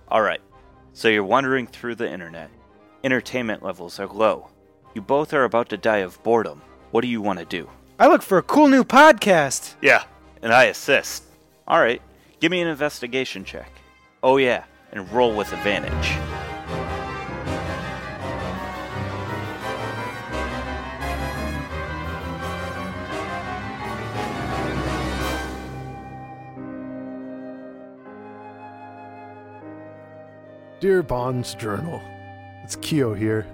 Alright, so you're wandering through the internet. Entertainment levels are low. You both are about to die of boredom. What do you want to do? I look for a cool new podcast. Yeah, and I assist. Alright, give me an investigation check. Oh yeah, and roll with advantage. Dear Bond's Journal, it's Keo here.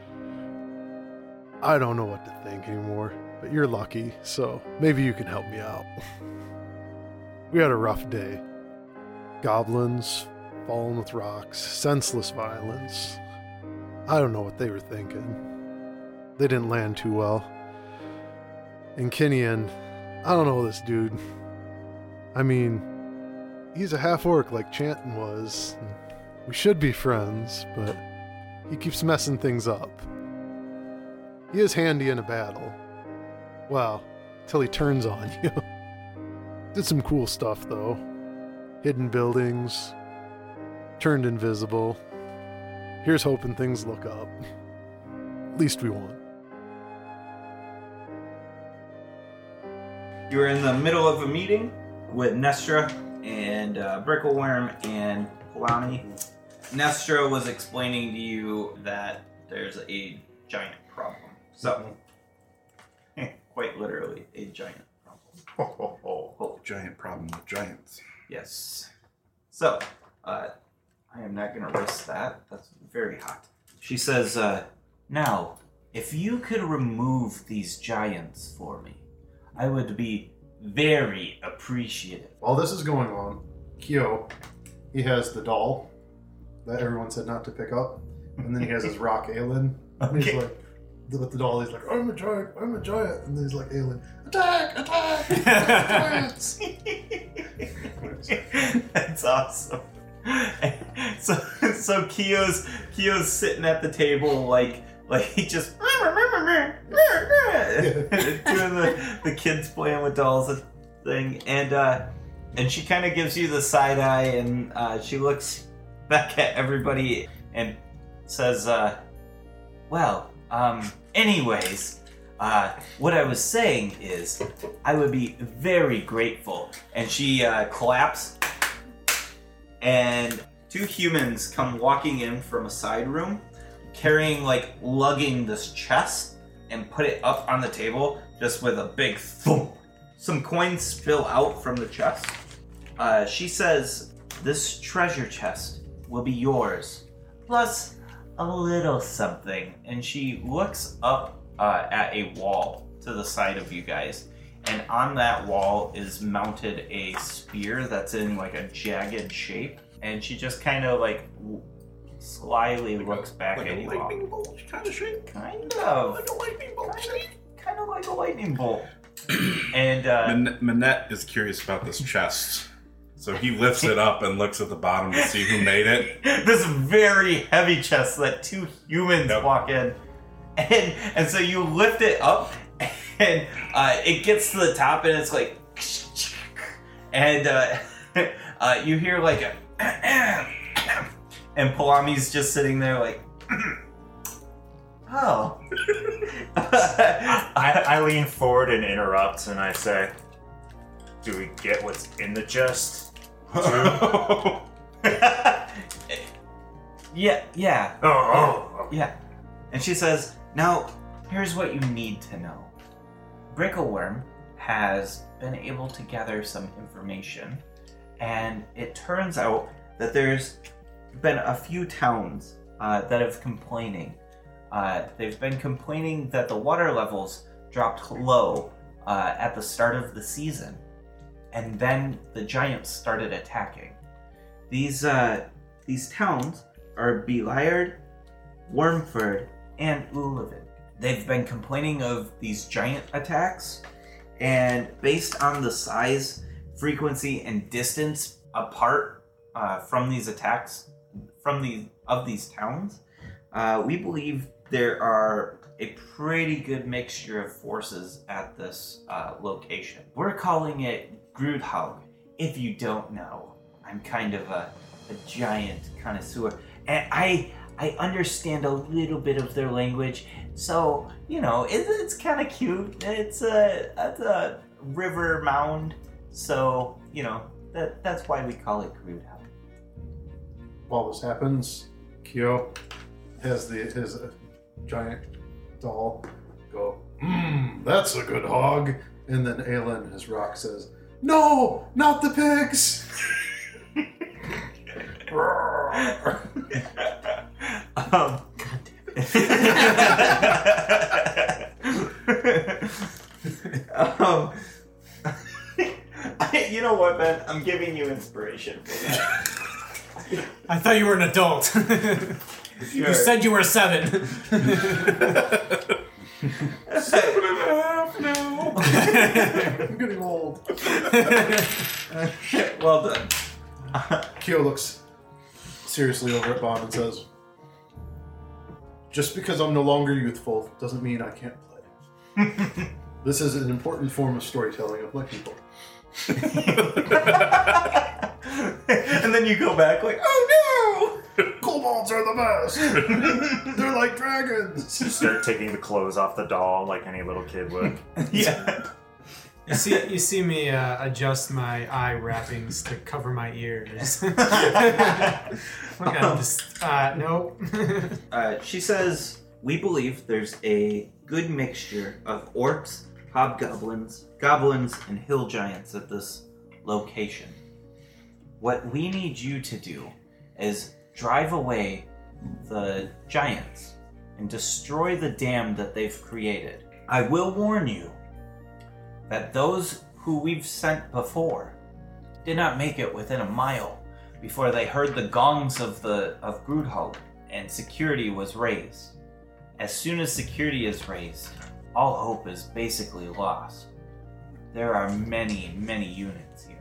I don't know what to think anymore, but you're lucky, so maybe you can help me out. We had a rough day. Goblins, falling with rocks, senseless violence. I don't know what they were thinking. They didn't land too well. And Kinian, I don't know this dude. I mean, he's a half-orc like Chanton was. We should be friends, but he keeps messing things up. He is handy in a battle. Well, till he turns on you. Did some cool stuff, though. Hidden buildings. Turned invisible. Here's hoping things look up. At least we won. You were in the middle of a meeting with Nestra and Brickleworm and Polani. Nestra was explaining to you that there's a giant problem. So, quite literally, a giant problem. Giant problem with giants. Yes. So, I am not going to risk that. That's very hot. She says, now, if you could remove these giants for me, I would be very appreciative. While this is going on, Kyo, he has the doll that everyone said not to pick up, and then he has his rock Aelin. And he's like, with the doll, he's like, I'm a giant, and then he's like, Aelin, attack, giants! That's awesome. So Kyo's sitting at the table like he just doing the kids playing with dolls thing, and she kind of gives you the side eye, and she looks back at everybody and says, anyways, what I was saying is I would be very grateful. And she claps, and two humans come walking in from a side room, lugging this chest, and put it up on the table just with a big thump. Some coins spill out from the chest. She says, this treasure chest will be yours, plus a little something. And she looks up at a wall to the side of you guys, and on that wall is mounted a spear that's in like a jagged shape, and she just kind of slyly looks back at you all. Like a lightning bolt kind of shape? Kind of. Like a lightning bolt shape? Kind of like a lightning bolt. And Manette is curious about this chest. So he lifts it up and looks at the bottom to see who made it. This very heavy chest that two humans walk in. And so you lift it up, and it gets to the top, and it's like... And you hear like a... And Palami's just sitting there like... Oh. I lean forward and interrupt, and I say, do we get what's in the chest? Yeah. Oh. Yeah. And she says, now, here's what you need to know. Brickleworm has been able to gather some information, and it turns out that there's been a few towns that have complaining. They've been complaining that the water levels dropped low at the start of the season, and then the giants started attacking. These towns are Beliard, Wormford, and Ulevin. They've been complaining of these giant attacks, and based on the size, frequency, and distance apart from these attacks of these towns, we believe there are a pretty good mixture of forces at this location. We're calling it Groothaug. If you don't know, I'm kind of a giant connoisseur, and I understand a little bit of their language, so it's kind of cute. It's a river mound, so that's why we call it Groodhouse. While this happens, Kyo has his giant doll go, that's a good hog. And then Aelin, his rock, says, no, not the pigs. God damn it. You know what, Ben? I'm giving you inspiration for that. I thought you were an adult. You said you were 7. 7.5 now. I'm getting old. Well done. Kyo looks seriously over at Bob and says, just because I'm no longer youthful doesn't mean I can't play. This is an important form of storytelling of my people. And then you go back like, oh no! Kobolds are the best! They're like dragons! You start taking the clothes off the doll like any little kid would. Yeah. You see me adjust my eye wrappings to cover my ears. Nope. She says, we believe there's a good mixture of orcs, hobgoblins, goblins, and hill giants at this location. What we need you to do is drive away the giants and destroy the dam that they've created. I will warn you that those who we've sent before did not make it within a mile before they heard the gongs of Groodhog, and security was raised. As soon as security is raised, all hope is basically lost. There are many, many units here.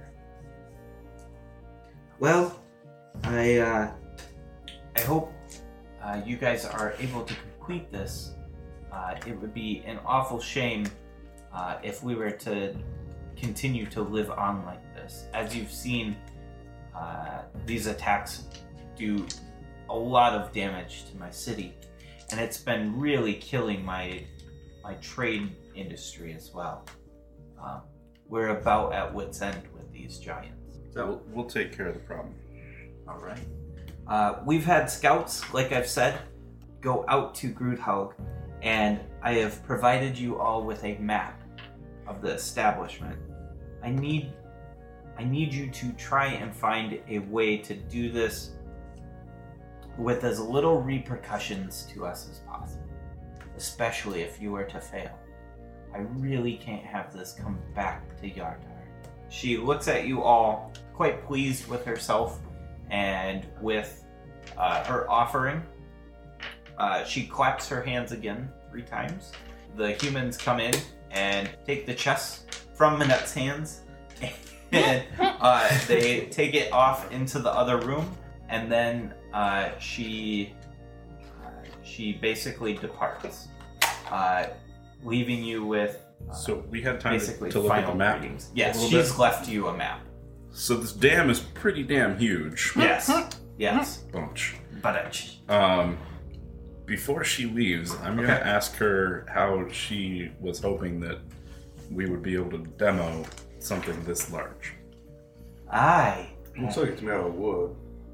Well, I hope you guys are able to complete this. It would be an awful shame if we were to continue to live on like this. As you've seen, these attacks do a lot of damage to my city, and it's been really killing my trade industry as well. We're about at wit's end with these giants. So we'll take care of the problem. All right. We've had scouts, like I've said, go out to Groodhog, and I have provided you all with a map of the establishment. I need you to try and find a way to do this with as little repercussions to us as possible, especially if you were to fail. I really can't have this come back to Yardar. She looks at you all, quite pleased with herself and with her offering. She claps her hands again 3 times. The humans come in and take the chest from Minette's hands, and they take it off into the other room, and then she basically departs, leaving you with So we had time basically to look at final the map. greetings. a Yes, little she's bit. left you a map. So this dam is pretty damn huge. Yes, yes. Bunch. But Before she leaves, I'm going to ask her how she was hoping that we would be able to demo something this large. Looks like it's made out of wood.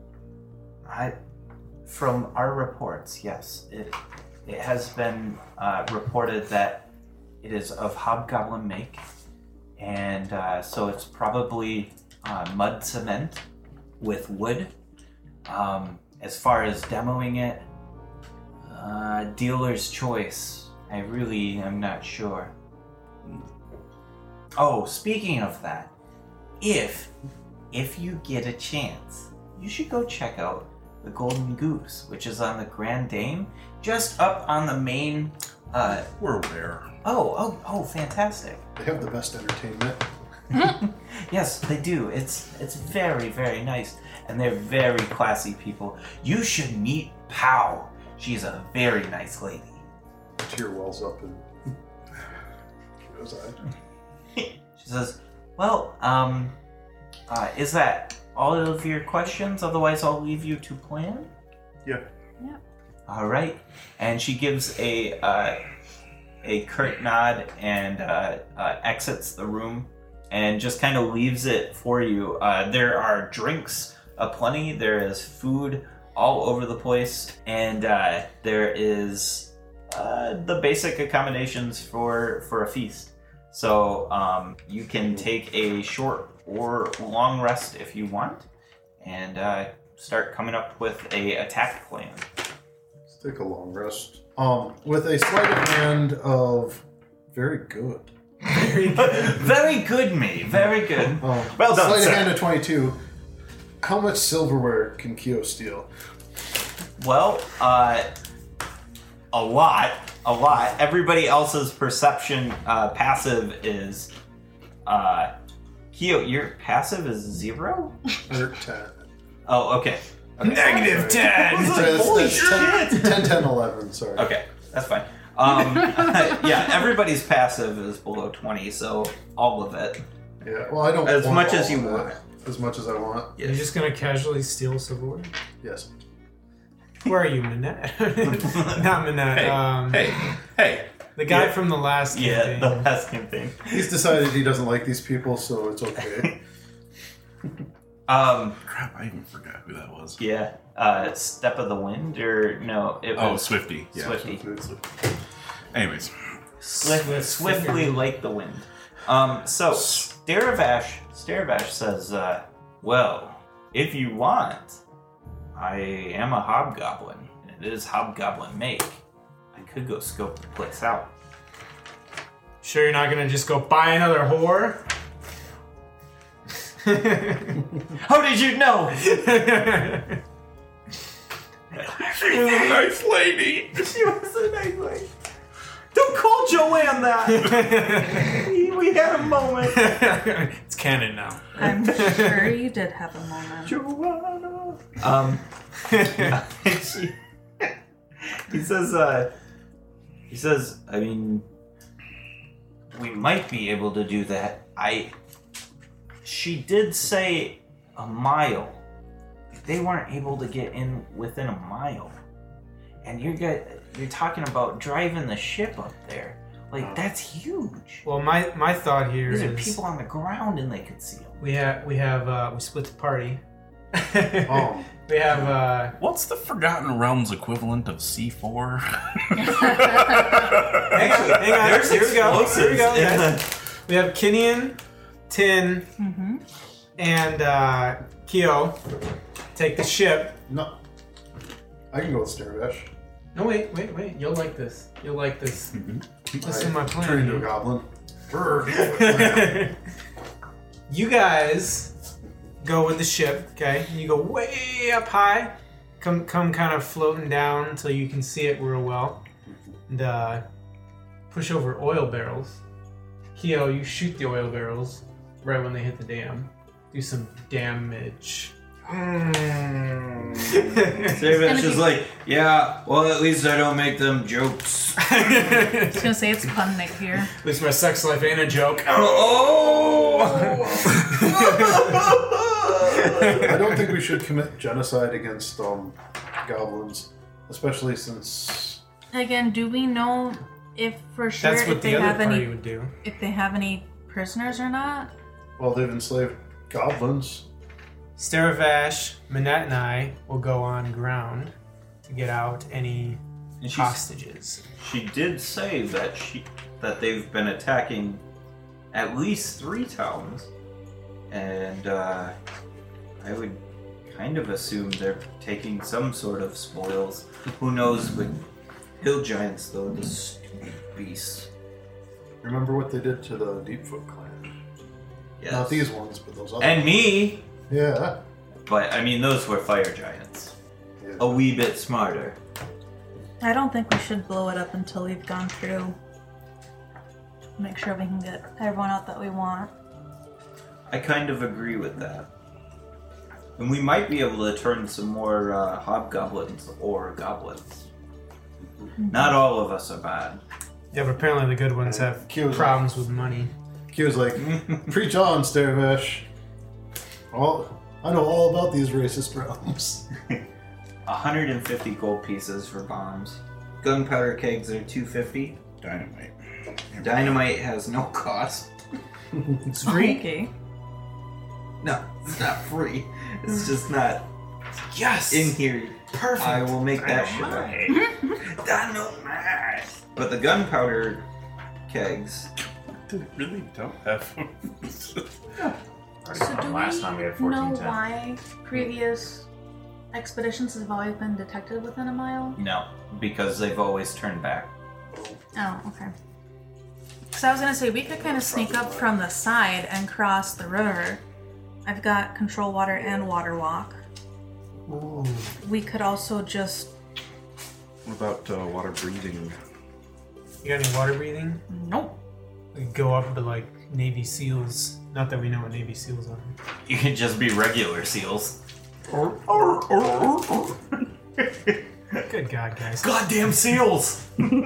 From our reports, yes, it has been reported that it is of hobgoblin make, and so it's probably mud cement with wood. As far as demoing it, dealer's choice. I really am not sure. Oh, speaking of that, if you get a chance, you should go check out the Golden Goose, which is on the Grand Dame, just up on the main. We're aware. Oh, fantastic! They have the best entertainment. Yes, they do. It's very, very nice, and they're very classy people. You should meet Pow. She's a very nice lady. A tear wells up in Kyo's eye. She says, "Well, is that all of your questions? Otherwise, I'll leave you to plan. Yeah. All right. And she gives a curt nod and exits the room and just kind of leaves it for you. There are drinks aplenty. There is food all over the place, and there is the basic accommodations for a feast. So you can take a short or long rest if you want, and start coming up with a attack plan. Let's take a long rest. With a sleight of hand of very good. Very good, me. Very good. Well done, Sleight sir. of hand of 22. How much silverware can Kyo steal? Well, a lot. Everybody else's perception passive is Kyo, your passive is 0? Or 10. Oh, okay. Negative 10. That's 10, 10, 11, sorry. Okay, that's fine. Yeah, everybody's passive is below 20, so all of it. Yeah, well, I don't As want much all as you of it. want. As much as I want. You're just gonna casually steal silverware? Yes. Where are you, Manette? Not Manette. Hey. The guy Yeah. from the last campaign. Yeah, the last campaign. He's decided he doesn't like these people, so it's okay. Crap, I even forgot who that was. Yeah, Step of the Wind, or no, it Oh, was Swifty. Yeah. Swifty. Anyways. Swiftly like the wind. So Staravash says, well, if you want, I am a hobgoblin. It is hobgoblin make. I could go scope the place out. Sure you're not gonna just go buy another whore? How did you know? She's a nice lady. She was a nice lady. Don't call Joanne that. we had a moment. It's canon now. I'm sure you did have a moment. Joanna. He says, I mean, we might be able to do that. She did say a mile. They weren't able to get in within a mile. And you're talking about driving the ship up there. Like, that's huge. Well, my thought here These is are people on the ground and they could see them. we split the party. Oh. We have What's the Forgotten Realms equivalent of C4? hang on. There's Here we go. explosives in guys. We have Kinian, Tin, and Kyo take the ship. No. I can go with Staravash. No, wait. You'll like this. Listen to my plan. Turn into a goblin. You guys go with the ship, okay? You go way up high, come kind of floating down until you can see it real well, and push over oil barrels. Kyo, you shoot the oil barrels right when they hit the dam. Do some damage. David's just like, yeah, well, at least I don't make them jokes. I was gonna say it's pun Nick here. At least my sex life ain't a joke. I don't think we should commit genocide against goblins, especially since Again, do we know if for sure That's what if they the have other party any would do. if they have any prisoners or not? well they've enslaved goblins. Staravash, Manette, and I will go on ground to get out any And hostages. she did say that they've been attacking at least 3 towns, and I would kind of assume they're taking some sort of spoils. Who knows with hill giants, though, the stupid beasts. Remember what they did to the Deepfoot clan? Yes. Not these ones, but those other And me, Yeah. but I mean, those were fire giants. Yeah. A wee bit smarter. I don't think we should blow it up until we've gone through. Make sure we can get everyone out that we want. I kind of agree with that. And we might be able to turn some more hobgoblins or goblins. Not all of us are bad. Yeah, but apparently the good ones have Kyo's problems with money. Kyo's like, preach on, Staravash. I know all about these racist realms. 150 gold pieces for bombs. Gunpowder kegs are 250. Dynamite. Dynamite has no cost. It's free. Okay. No, it's not free. It's just not Yes. in here. Perfect. I will make that shit up. Dynamite. But the gunpowder kegs. They really don't have. So Already do last we time we had know 1410. why previous expeditions have always been detected within a mile? No, because they've always turned back. Oh, okay. Because I was gonna say we could kind of sneak up from the side and cross the river. I've got control water and water walk. Ooh. We could also just What about water breathing? You got any water breathing? nope. We could go up to like Navy SEALs. Not that we know what Navy SEALs are. You can just be regular seals. Good God, guys. Goddamn seals!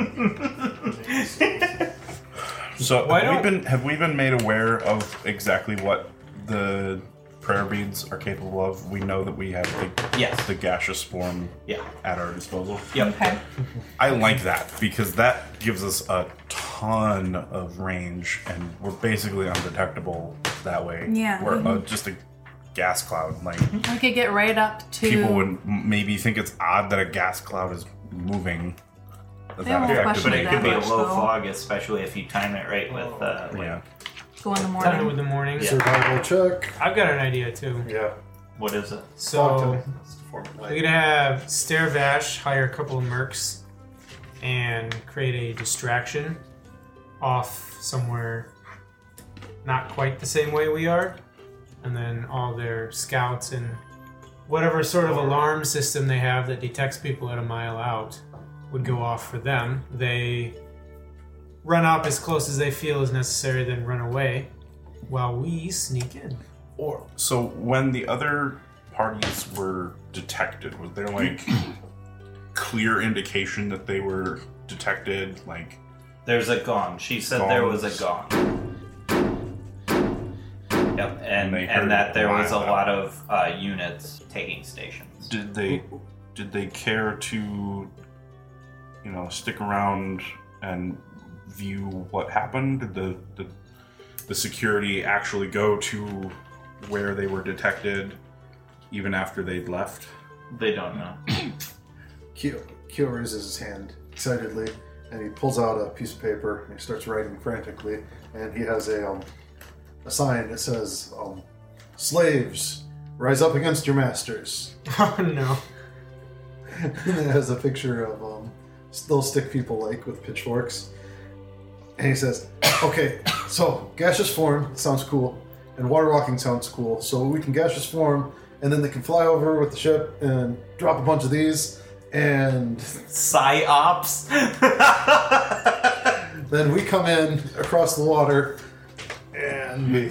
So Why have we been made aware of exactly what the prayer beads are capable of? We know that we have Yes. the gaseous form Yeah. at our disposal. Yep. Okay. I like that because that gives us a ton of range, and we're basically undetectable that way. Yeah. We're just a gas cloud. Like We could get right up to. people would maybe think it's odd that a gas cloud is moving. They won't question But it that could be a much, low though. fog, especially if you time it right with. Yeah. Go in the Time it morning. with the morning. Survival check. I've got an idea too. Yeah. What is it? So we're gonna have Stairvash hire a couple of mercs and create a distraction off somewhere not quite the same way we are, and then all their scouts and whatever sort of alarm system they have that detects people at a mile out would go off for them. They run up as close as they feel is necessary, then run away while we sneak in. Or so when the other parties were detected, was there like clear indication that they were detected? Like There's a gong. She said there was a gong. Yep, And they heard and that there was a loud. lot of units taking stations. did they care to stick around and view what happened? Did the security actually go to where they were detected even after they'd left? They don't know. Kyo raises his hand excitedly, and he pulls out a piece of paper and he starts writing frantically. And he has a sign that says, "Slaves, rise up against your masters." Oh no. And it has a picture of little stick people like with pitchforks. And he says, "Okay, so gaseous form sounds cool, and water walking sounds cool. So we can gaseous form, and then they can fly over with the ship and drop a bunch of these, and Psyops. then we come in across the water, and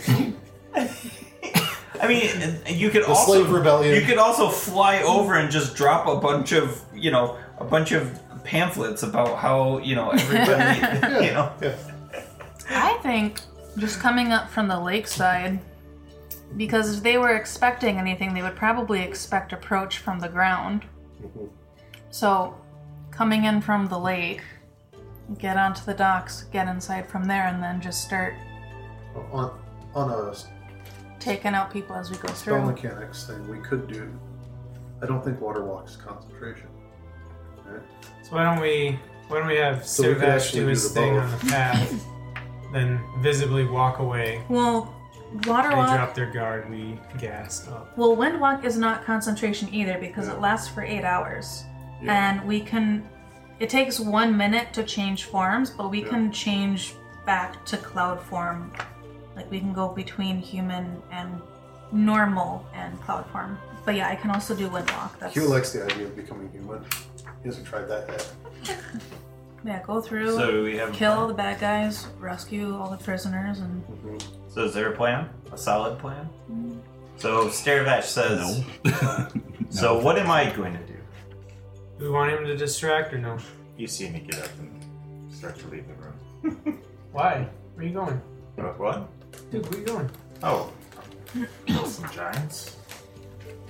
I mean, you could the also slave rebellion." you could also fly over and just drop a bunch of pamphlets about how everybody Yeah. I think just coming up from the lakeside, because if they were expecting anything, they would probably expect approach from the ground. So, coming in from the lake, get onto the docks, get inside from there, and then just start on a taking out people as we go spell through. mechanics thing, we could do. I don't think water walks concentration. Right? So why don't we have So we could Sirvash actually do his do the thing both. on the path, then visibly walk away. Well, water They walk. drop their guard, we gas up. Well, wind walk is not concentration either because it lasts for 8 hours, and we can. It takes 1 minute to change forms, but we can change back to cloud form. Like we can go between human and normal and cloud form. But yeah, I can also do wind walk. That's Q likes the idea of becoming human. He hasn't tried that yet. yeah. Go through, So we have kill the bad guys, rescue all the prisoners, and So is there a plan? A solid plan? So Stairvash says. So what am I going to do? Do we want him to distract or no? You see me get up and start to leave the room. Why? Where are you going? What? Dude, where are you going? Oh, kill some giants.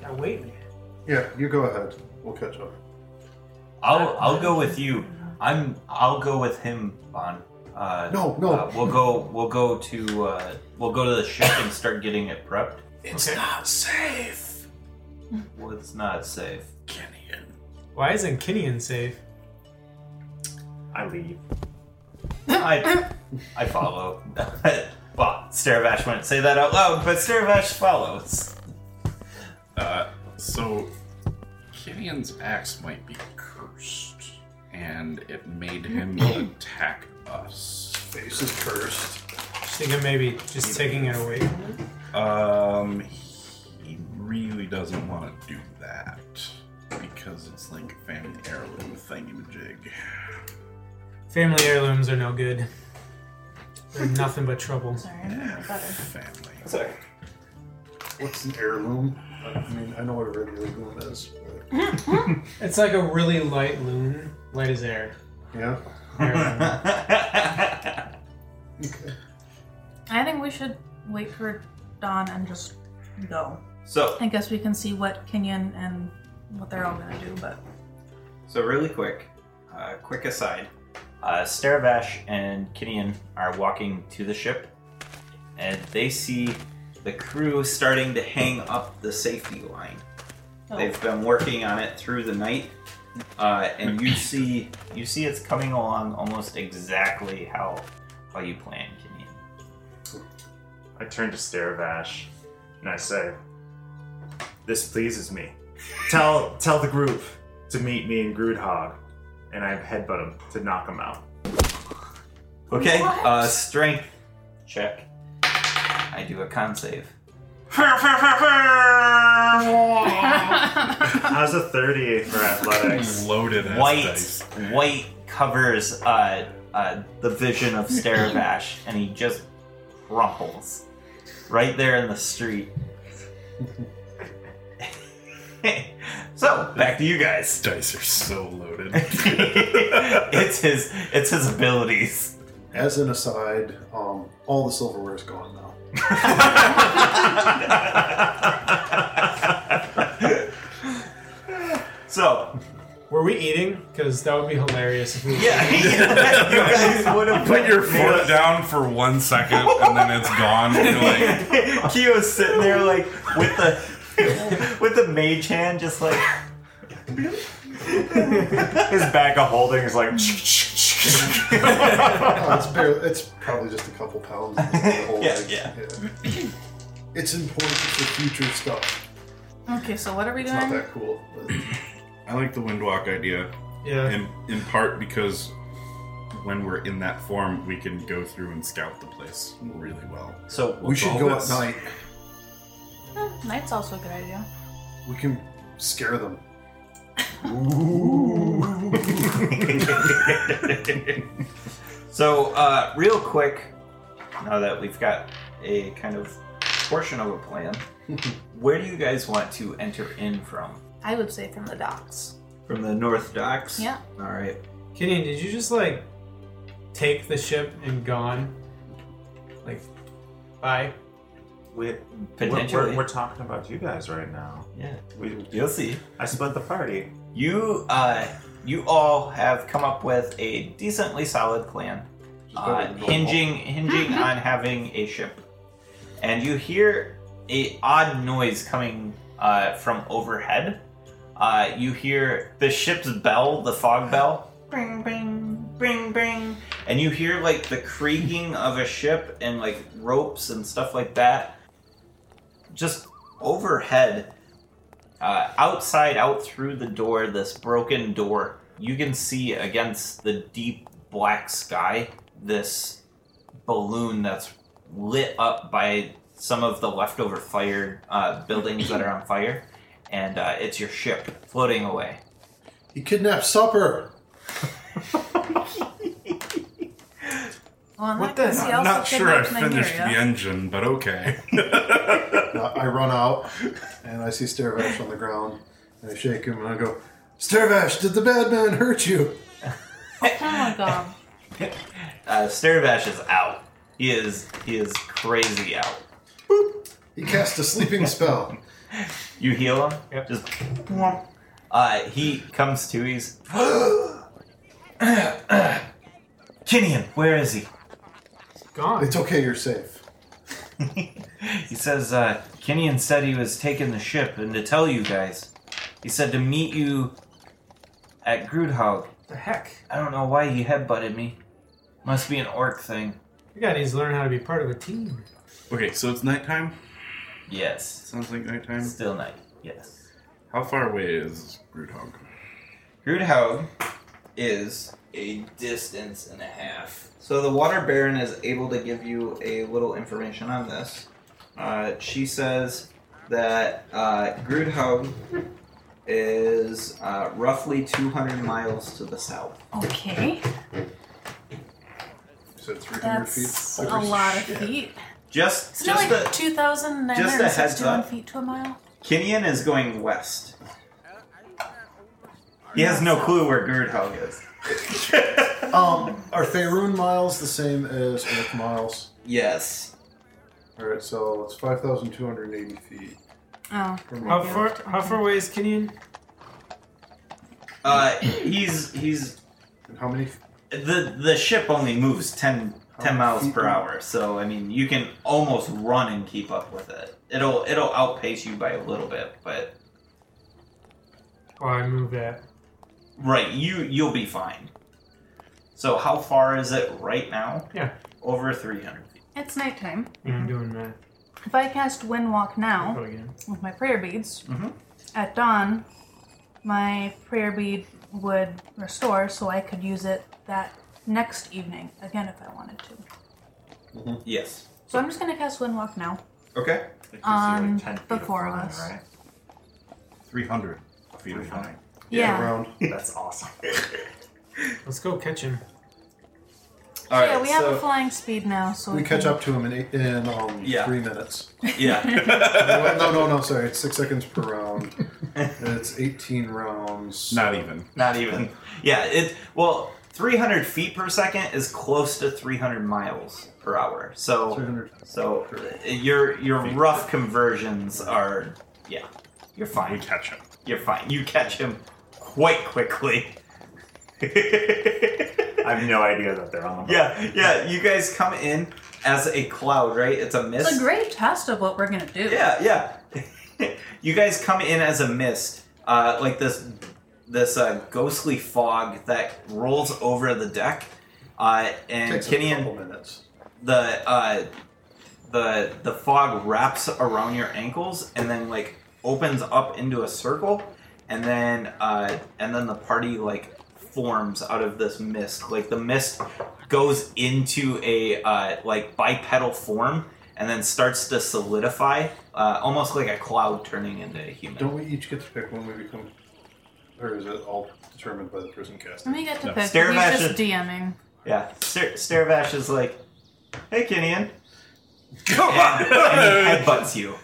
Wait. Yeah, you go ahead. We'll catch up. I'll go with you. I'll go with him, Bon. No. We'll go to the ship and start getting it prepped. It's Okay. not safe. Well, it's not safe. Kenyan. Why isn't Kinian safe? I leave. I follow. Well, Staravash wouldn't say that out loud, but Staravash follows. So Kenyan's axe might be cursed, and it made him attack us. Face is cursed. Just think of maybe just taking it away from him. He really doesn't want to do that because it's like a family heirloom thingamajig. Family heirlooms are no good. They're nothing but trouble. Sorry, I know better. Family. Sorry. What's an heirloom? I mean, I know what a regular loom is. It's like a really light loon, light as air. But yeah. Heirloom. Okay. I think we should wait for dawn and just go. So I guess we can see what Kenyan and what they're all gonna do, but really quick aside. Staravash and Kinian are walking to the ship, and they see the crew starting to hang up the safety line. oh, They've been working on it through the night, and you see it's coming along almost exactly how you planned, Kinian. I turn to Staravash and I say, "This pleases me. Tell the group to meet me in Groodhog," and I headbutt him to knock him out. Okay, What? strength check. I do a con save. How's a 30 for athletics? Loaded ass dice. White covers the vision of Staravash, and he just crumples right there in the street. So back to you guys. Dice are so loaded. It's his abilities. As an aside, all the silverware is gone now. So Were we eating? Because that would be hilarious if we. yeah, you guys would have Put your foot down for 1 second, and then it's gone. And you're like, Kyo's sitting there like with the mage hand, just like. His bag of holding is like. It's probably just a couple pounds. Of the whole Yeah, leg. yeah. It's important for future stuff. okay, so what are we It's doing? not that cool. But I like the windwalk idea, Yeah. in part because when we're in that form, we can go through and scout the place really well. So we should go at night. Night's also a good idea. We can scare them. So, real quick, now that we've got a kind of portion of a plan, where do you guys want to enter in from? I would say from the docks. From the North Docks? Yeah. All right. Kinian, did you just like take the ship and gone? Like, bye? Potentially. We're talking about you guys right now. Yeah, you'll see. I split the party. You all have come up with a decently solid plan, hinging on having a ship, and you hear a odd noise coming from overhead. You hear the ship's bell, the fog bell, bring, bring, bring, bring, and you hear like the creaking of a ship and like ropes and stuff like that. Just overhead. Outside, out through the door, this broken door, you can see against the deep black sky this balloon that's lit up by some of the leftover fire buildings that are on fire, and it's your ship floating away. He kidnapped Supper. Well, in What that case, the- he I'm also not sure I kidnapped finished the Nymeria. engine, but okay. I run out and I see Staravash on the ground and I shake him and I go, Staravash, did the bad man hurt you? Oh my god. Staravash is out. He is crazy out. He cast a sleeping spell. You heal him? Yep. Just he comes to, he's Kinian, where is he? Gone. It's okay, you're safe. He says, Kinian said he was taking the ship and to tell you guys. He said to meet you at Groodhog. The heck? I don't know why he headbutted me. Must be an orc thing. You guys need to learn how to be part of a team. Okay, so it's nighttime? Yes. Sounds like nighttime. Still night. Yes. How far away is Groodhog? Groodhog is a distance and a half. So the Water Baron is able to give you a little information on this. She says that Groodhog is roughly 200 miles to the south. Okay. You said 300 feet? That's a lot of feet. Just Isn't it like a 2,961 up. feet to a mile? Kinian is going west. He has no clue where Groodhog is. Are Faerun miles the same as Earth miles? Yes. Alright, so it's 5,280 feet. Oh. How far away is Kinian? He's And how many? the ship only moves 10 miles feet per per- hour, so I mean you can almost run and keep up with it. It'll outpace you by a little bit, but Oh, I move at. right, you'll be fine. So how far is it right now? Yeah. Over 300 feet. It's nighttime. Yeah, I'm doing that. If I cast Windwalk now Go again. with my prayer beads, Mhm. at dawn, my prayer bead would restore, so I could use it that next evening again if I wanted to. Yes. So I'm just gonna cast Windwalk now. Okay. It gives you, 10 feet the of four of flying, us. Right? 300 feet of flying. Yeah. Around. That's awesome. Let's go catch him. All right. Yeah, we have so, a flying speed now, so We catch can- up to him in Yeah. 3 minutes. Yeah. No, sorry. It's 6 seconds per round. And it's 18 rounds. Not even. Not even. Yeah. 300 feet per second is close to 300 miles per hour. So 300. So your rough conversions are, yeah, you're We fine. catch him. You're fine. You catch him quite quickly. I have no idea that they're on the boat. Yeah. You guys come in as a cloud, right? It's a mist. It's a great test of what we're gonna do. Yeah. You guys come in as a mist, like this ghostly fog that rolls over the deck, and Takes a Kinian. couple minutes. the fog wraps around your ankles and then like opens up into a circle, and then the party like forms out of this mist. Like the mist goes into a like bipedal form and then starts to solidify, almost like a cloud turning into a human. Don't we each get to pick when we become... Or is it all determined by the person casting? And we get to No. pick. Staravash He's just is- DMing. Yeah, Staravash is like, "Hey, Kinian." Come on! And he headbutts you.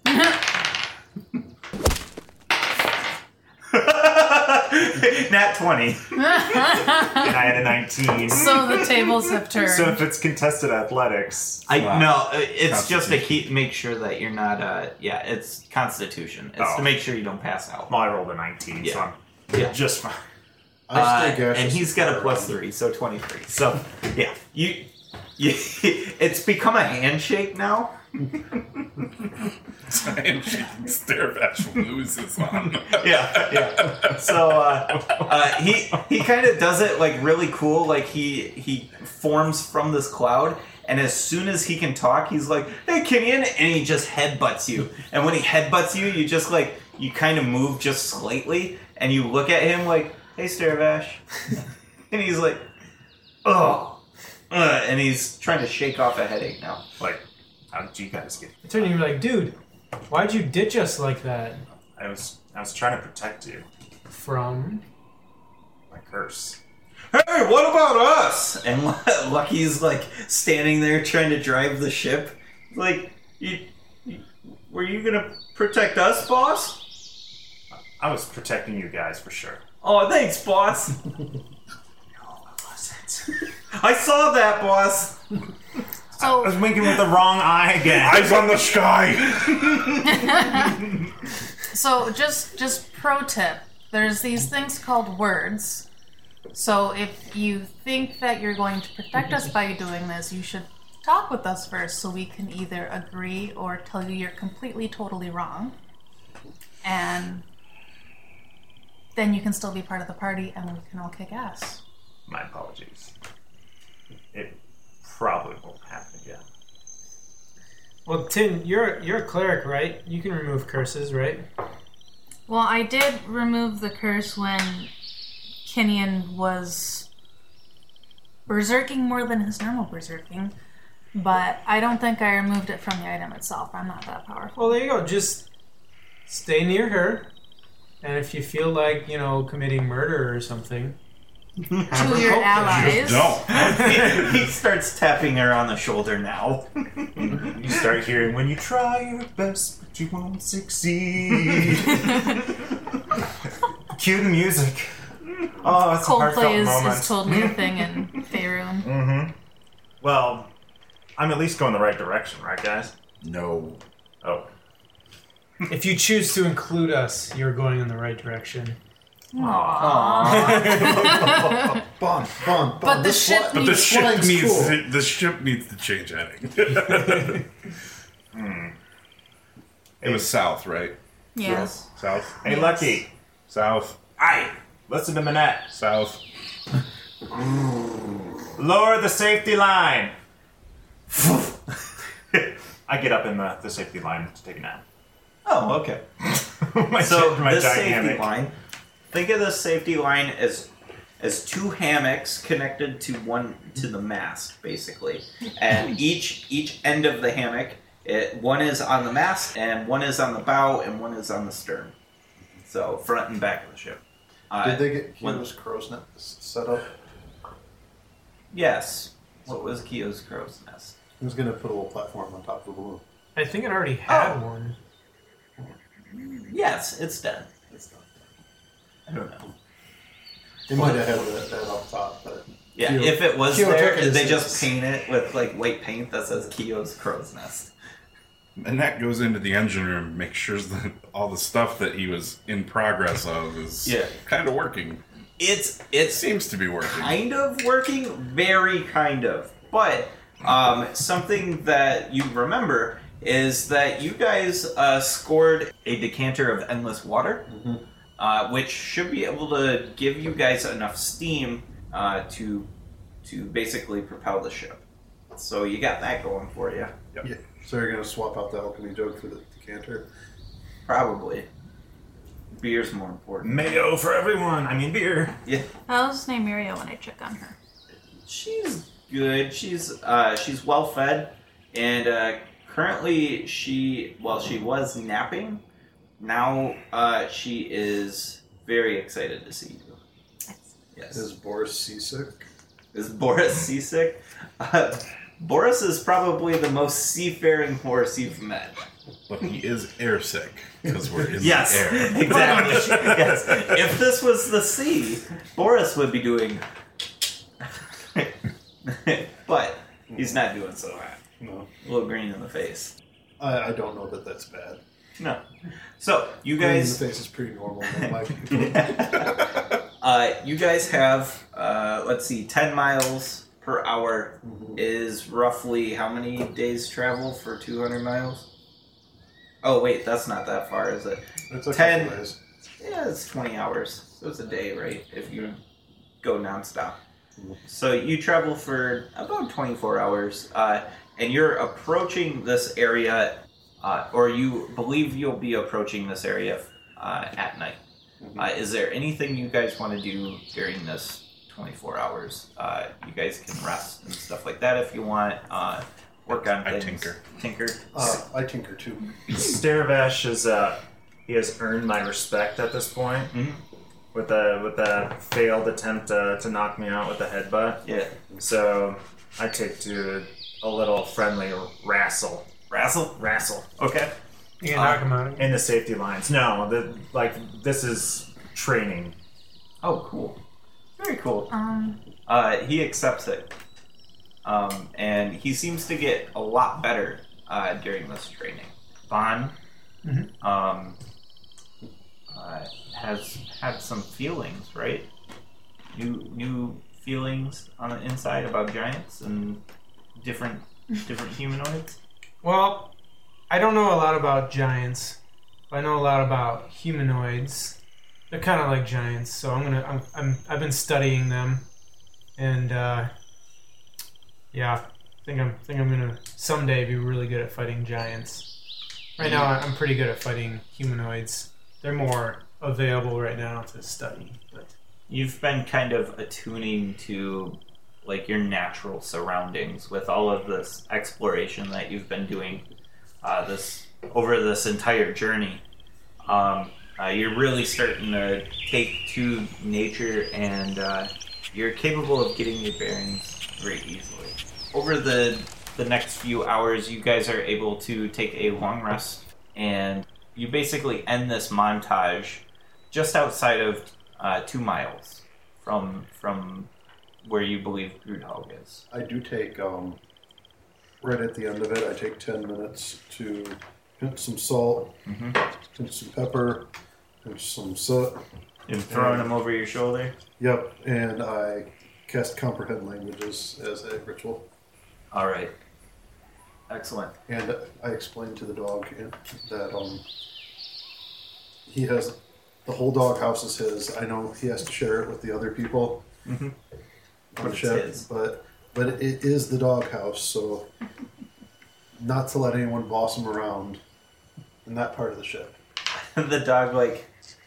Nat 20. And I had a 19. So the tables have turned. So if it's contested athletics, No, it's just to make sure that you're not. It's Constitution. It's Oh. to make sure you don't pass out. well, I rolled a 19, so Yeah. I'm Yeah. just fine. I stay gaseous And he's got a for +3, so 23. So yeah, you it's become a handshake now. Staravash loses on. Yeah. So he kind of does it like really cool. Like he forms from this cloud, and as soon as he can talk, he's like, "Hey, Kinian," and he just headbutts you. And when he headbutts you, you just like you kind of move just slightly, and you look at him like, "Hey, Staravash," and he's like, "Oh," and he's trying to shake off a headache now. Like, how did you guys get? I turn to you and be like, dude, why'd you ditch us like that? I was trying to protect you. From? My curse. Hey, what about us? And Lucky's like standing there trying to drive the ship. Like, were you gonna protect us, boss? I was protecting you guys for sure. Oh, thanks, boss. No, I wasn't. I saw that, boss. I was winking with the wrong eye again. Eyes on the sky. So just pro tip. There's these things called words. So if you think that you're going to protect us by doing this, you should talk with us first so we can either agree or tell you you're completely, totally wrong. And then you can still be part of the party and we can all kick ass. My apologies. It probably won't happen again. Well, Tin, you're a cleric, right? You can remove curses, right? Well, I did remove the curse when Kenyon was berserking more than his normal berserking, but I don't think I removed it from the item itself. I'm not that powerful. Well, there you go. Just stay near her, and if you feel like, committing murder or something, To your allies. Don't. He starts tapping her on the shoulder now. You start hearing, when you try your best, but you won't succeed. Cue the music. Oh, it's a heartfelt Coldplay moment. is totally a thing in Faerun. Mm-hmm. Well, I'm at least going the right direction, right, guys? No. Oh. if you choose to include us, you're going in the right direction. Bon. But the ship But the needs ship flying's needs cool. the ship needs to change heading. It was south, right? Yes. South. Hey, Yes. Lucky. South. Aye. Listen to Manette. South. Lower the safety line. I get up in the safety line to take a nap. Oh, okay. my So my this giant safety hammock. line, think of this safety line as two hammocks connected to the mast, basically, and each end of the hammock, one is on the mast, and one is on the bow, and one is on the stern. So front and back of the ship. Did they get when- Kyo's crow's nest set up? Yes. What was Kyo's crow's nest? He was going to put a little platform on top of the balloon. I think it already had Oh. one. Yes, it's done. It's not. I don't know. They might have had that up top, but Yeah, Kyo- if it was Kyo there, took it they as just his. paint it with like white paint that says Kyo's crow's nest. And that goes into the engine room, makes sure that all the stuff that he was in progress of is Yeah. kind of working. It's Seems to be working. kind of working, very kind of. But something that you remember is that you guys scored a decanter of endless water, which should be able to give you guys enough steam to basically propel the ship. So you got that going for you. yeah. So you're going to swap out the alchemy jug for the decanter? Probably. Beer's more important. Mayo for everyone. I mean beer. Yeah. How's Nymeria when I check on her? She's good. She's well fed, and currently she was napping. Now she is very excited to see you. Yes. Is Boris seasick? Is Boris seasick? Boris is probably the most seafaring horse you've met. But he is airsick, because we're in Yes, the air. exactly. Yes. If this was the sea, Boris would be doing. But he's not doing so bad. No. A little green in the face. I don't know that that's bad. No. So you Green in guys, the face is pretty normal. in my you guys have let's see, 10 miles per hour is roughly how many days travel for 200 miles? Oh wait, that's not that far, is it? It's a 10. couple days. Yeah, it's 20 hours. So it's a day, right? If you go nonstop. So you travel for about 24 hours, and you're approaching this area, or you believe you'll be approaching this area at night. Is there anything you guys want to do during this 24 hours? You guys can rest and stuff like that if you want. Work on I things. tinker. I tinker too. Staravash is he has earned my respect at this point. With a failed attempt to knock me out with a headbutt. Yeah. So I take to a little friendly wrestle. Wrestle? Okay. You can knock him out. In the safety lines. No, this is training. Oh, cool. Very cool. He accepts it. and he seems to get a lot better during this training. Vaughn has had some feelings, right? New feelings on the inside about giants and different humanoids. Well, I don't know a lot about giants, but I know a lot about humanoids. They're kind of like giants, so I've been studying them, and yeah, I think I'm gonna someday be really good at fighting giants. Right now, I'm pretty good at fighting humanoids. They're more available right now to study. But you've been kind of attuning to like your natural surroundings with all of this exploration that you've been doing over this entire journey. You're really starting to take to nature, and you're capable of getting your bearings very easily. Over the next few hours, you guys are able to take a long rest, and you basically end this montage just outside of 2 miles from where you believe Groodhog is. I do take, right at the end of it, I take 10 minutes to pinch some salt, pinch some pepper, pinch some soot. And throwing them over your shoulder? Yep, and I cast Comprehend Languages as a ritual. All right. Excellent. And I explained to the dog that he has, the whole dog house is his. I know he has to share it with the other people on the ship, but it is the dog house, so not to let anyone boss him around in that part of the ship. The dog like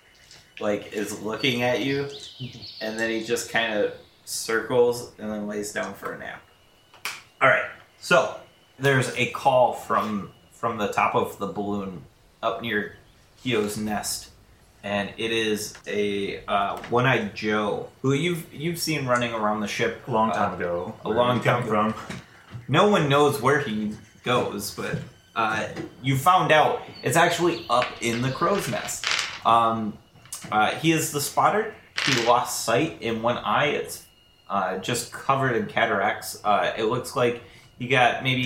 is looking at you, and then he just kind of circles and then lays down for a nap. All right. So there's a call from the top of the balloon up near Hio's nest, and it is a One-Eyed Joe who you've seen running around the ship A long time ago. A long time ago. No one knows where he goes, but you found out it's actually up in the crow's nest. He is the spotter. He lost sight in one eye. It's just covered in cataracts. It looks like he got maybe...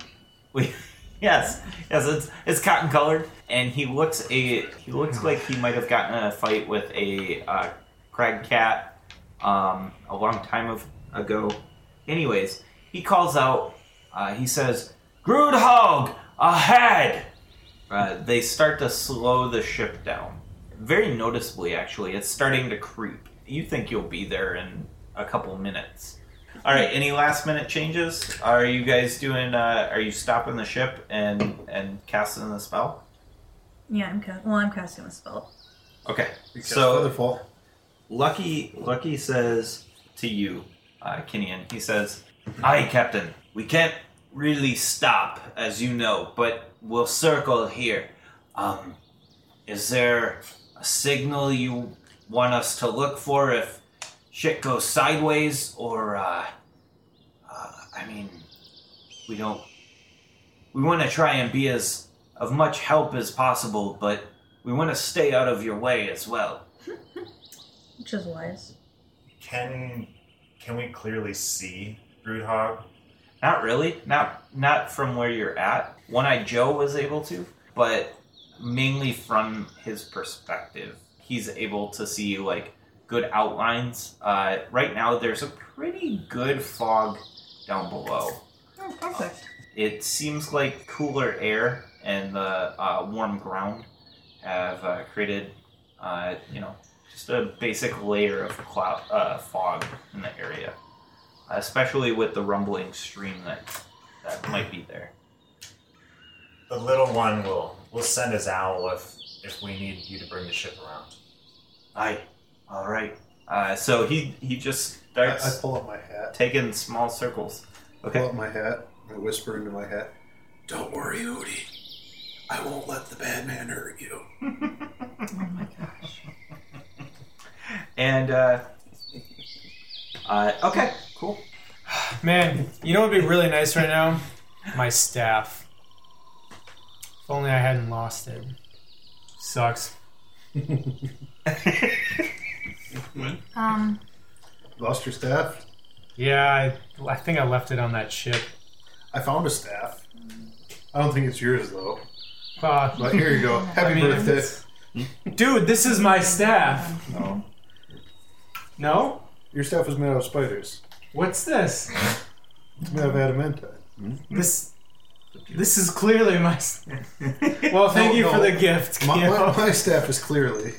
Yes, it's cotton colored, and he looks like he might have gotten in a fight with a crag cat a long time ago. Anyways, he calls out. He says, "Groodhog, ahead!" They start to slow the ship down, very noticeably. Actually, it's starting to creep. You think you'll be there in a couple minutes. All right. Any last minute changes? Are you guys doing? Are you stopping the ship and casting the spell? Yeah, I'm casting the spell. Okay. So So Lucky says to you, Kinian. He says, "Aye, Captain. We can't really stop, as you know, but we'll circle here. Is there a signal you want us to look for if shit goes sideways, or I mean, we want to try and be of much help as possible, but we want to stay out of your way as well." Which is wise. Can we clearly see Groodhog? Not really. Not from where you're at. One-Eyed Joe was able to, but mainly from his perspective. He's able to see like good outlines. Right now there's a pretty good fog down below. Oh, perfect. It seems like cooler air and the warm ground have created, just a basic layer of fog in the area, especially with the rumbling stream that might be there. The little one will send his owl if we need you to bring the ship around. Aye. All right. So he just starts I pull up my hat. taking small circles. Pull Okay. up my hat. I whisper into my hat, "Don't worry, Hootie. I won't let the bad man hurt you." Oh my gosh. And okay, cool. man, you know what would be really nice right now? My staff. If only I hadn't lost it. Sucks. Lost your staff? Yeah, I think I left it on that ship. I found a staff. I don't think it's yours though. Uh, But here you go. Happy I mean, birthday. dude, this is my staff. No. No? Your staff is made out of spiders. What's this? It's made of adamantite. This is clearly my staff. Well, thank you for the gift. My staff is clearly.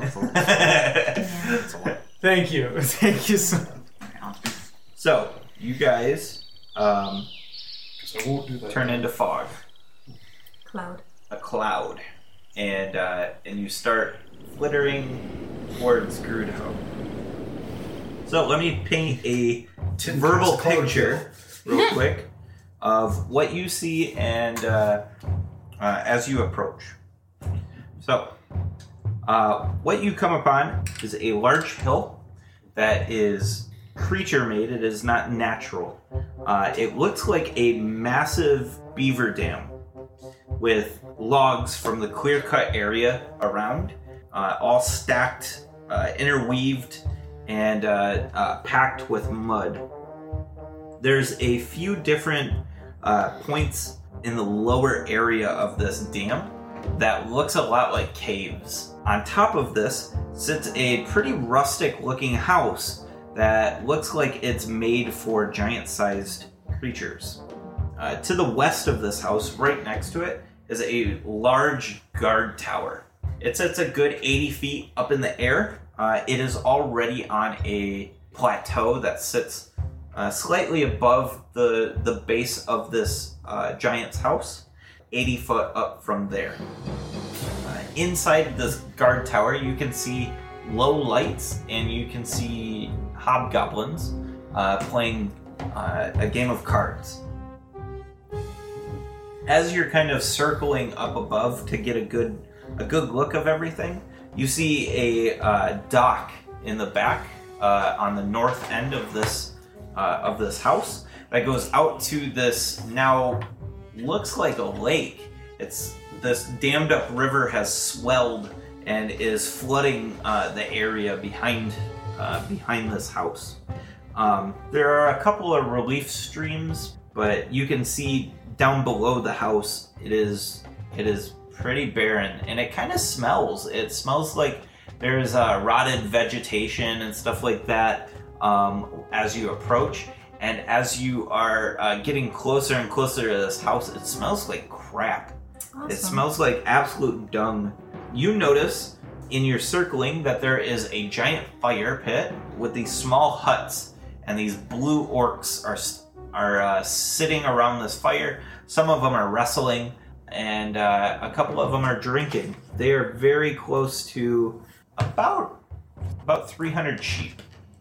Thank you. Thank you so much. So, you guys So I won't do that. turn into fog, Cloud. a cloud, and you start flittering towards Grudho. So let me paint a verbal picture real quick of what you see and as you approach. So, what you come upon is a large hill that is creature made. It is not natural. It looks like a massive beaver dam with logs from the clear-cut area around, all stacked, interweaved, and packed with mud. There's a few different points in the lower area of this dam that looks a lot like caves. On top of this sits a pretty rustic-looking house that looks like it's made for giant-sized creatures. To the west of this house, right next to it, is a large guard tower. It sits a good 80 feet up in the air. It is already on a plateau that sits slightly above the base of this giant's house, 80 foot up from there. Inside this guard tower, you can see low lights and you can see hobgoblins playing a game of cards. As you're kind of circling up above to get a good look of everything, you see a dock in the back on the north end of this house that goes out to this now looks like a lake. It's this dammed up river has swelled and is flooding the area behind this house. There are a couple of relief streams, but you can see down below the house it is pretty barren, and it kind of smells. It smells like there's rotted vegetation and stuff like that as you approach. And as you are getting closer and closer to this house, it smells like crap. Awesome. It smells like absolute dung. You notice in your circling that there is a giant fire pit with these small huts, and these blue orcs are sitting around this fire. Some of them are wrestling, and a couple of them are drinking. They are very close to about 300 sheep.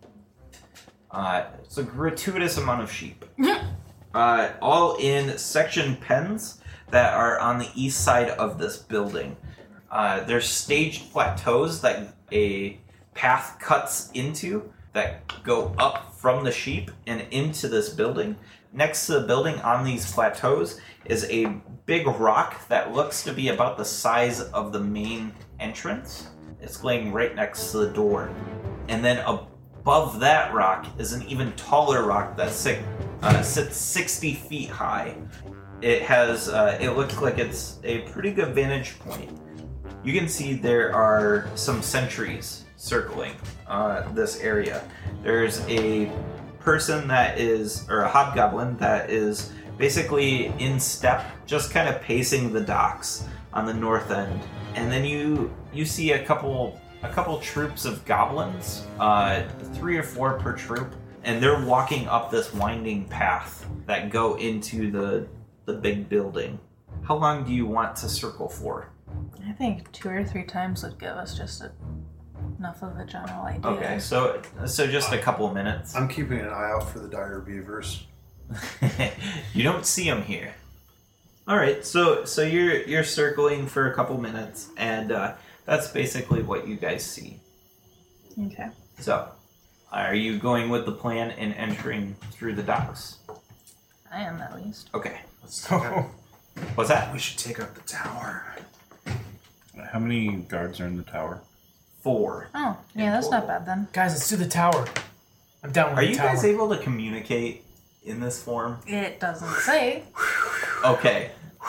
It's a gratuitous amount of sheep. All in section pens that are on the east side of this building. There's staged plateaus that a path cuts into that go up from the sheep and into this building. Next to the building on these plateaus is a big rock that looks to be about the size of the main entrance. It's laying right next to the door. And then above that rock is an even taller rock that sits 60 feet high. It has, it looks like it's a pretty good vantage point. You can see there are some sentries circling this area. There's a person that is, or a hobgoblin that is basically in step, just kind of pacing the docks on the north end. And then you see a couple troops of goblins, 3 or 4 per troop, and they're walking up this winding path that go into the big building. How long do you want to circle for? I think 2 or 3 times would give us just enough of a general idea. Okay, so just a couple of minutes. I'm keeping an eye out for the dire beavers. You don't see them here. All right, so you're circling for a couple minutes, and that's basically what you guys see. Okay. So, are you going with the plan and entering through the docks? I am at least. Okay. So, What's that? We should take out the tower. How many guards are in the tower? 4. Oh, yeah, that's not bad then. guys, let's do the tower. I'm down with Are the you tower. guys able to communicate in this form? It doesn't say. Okay.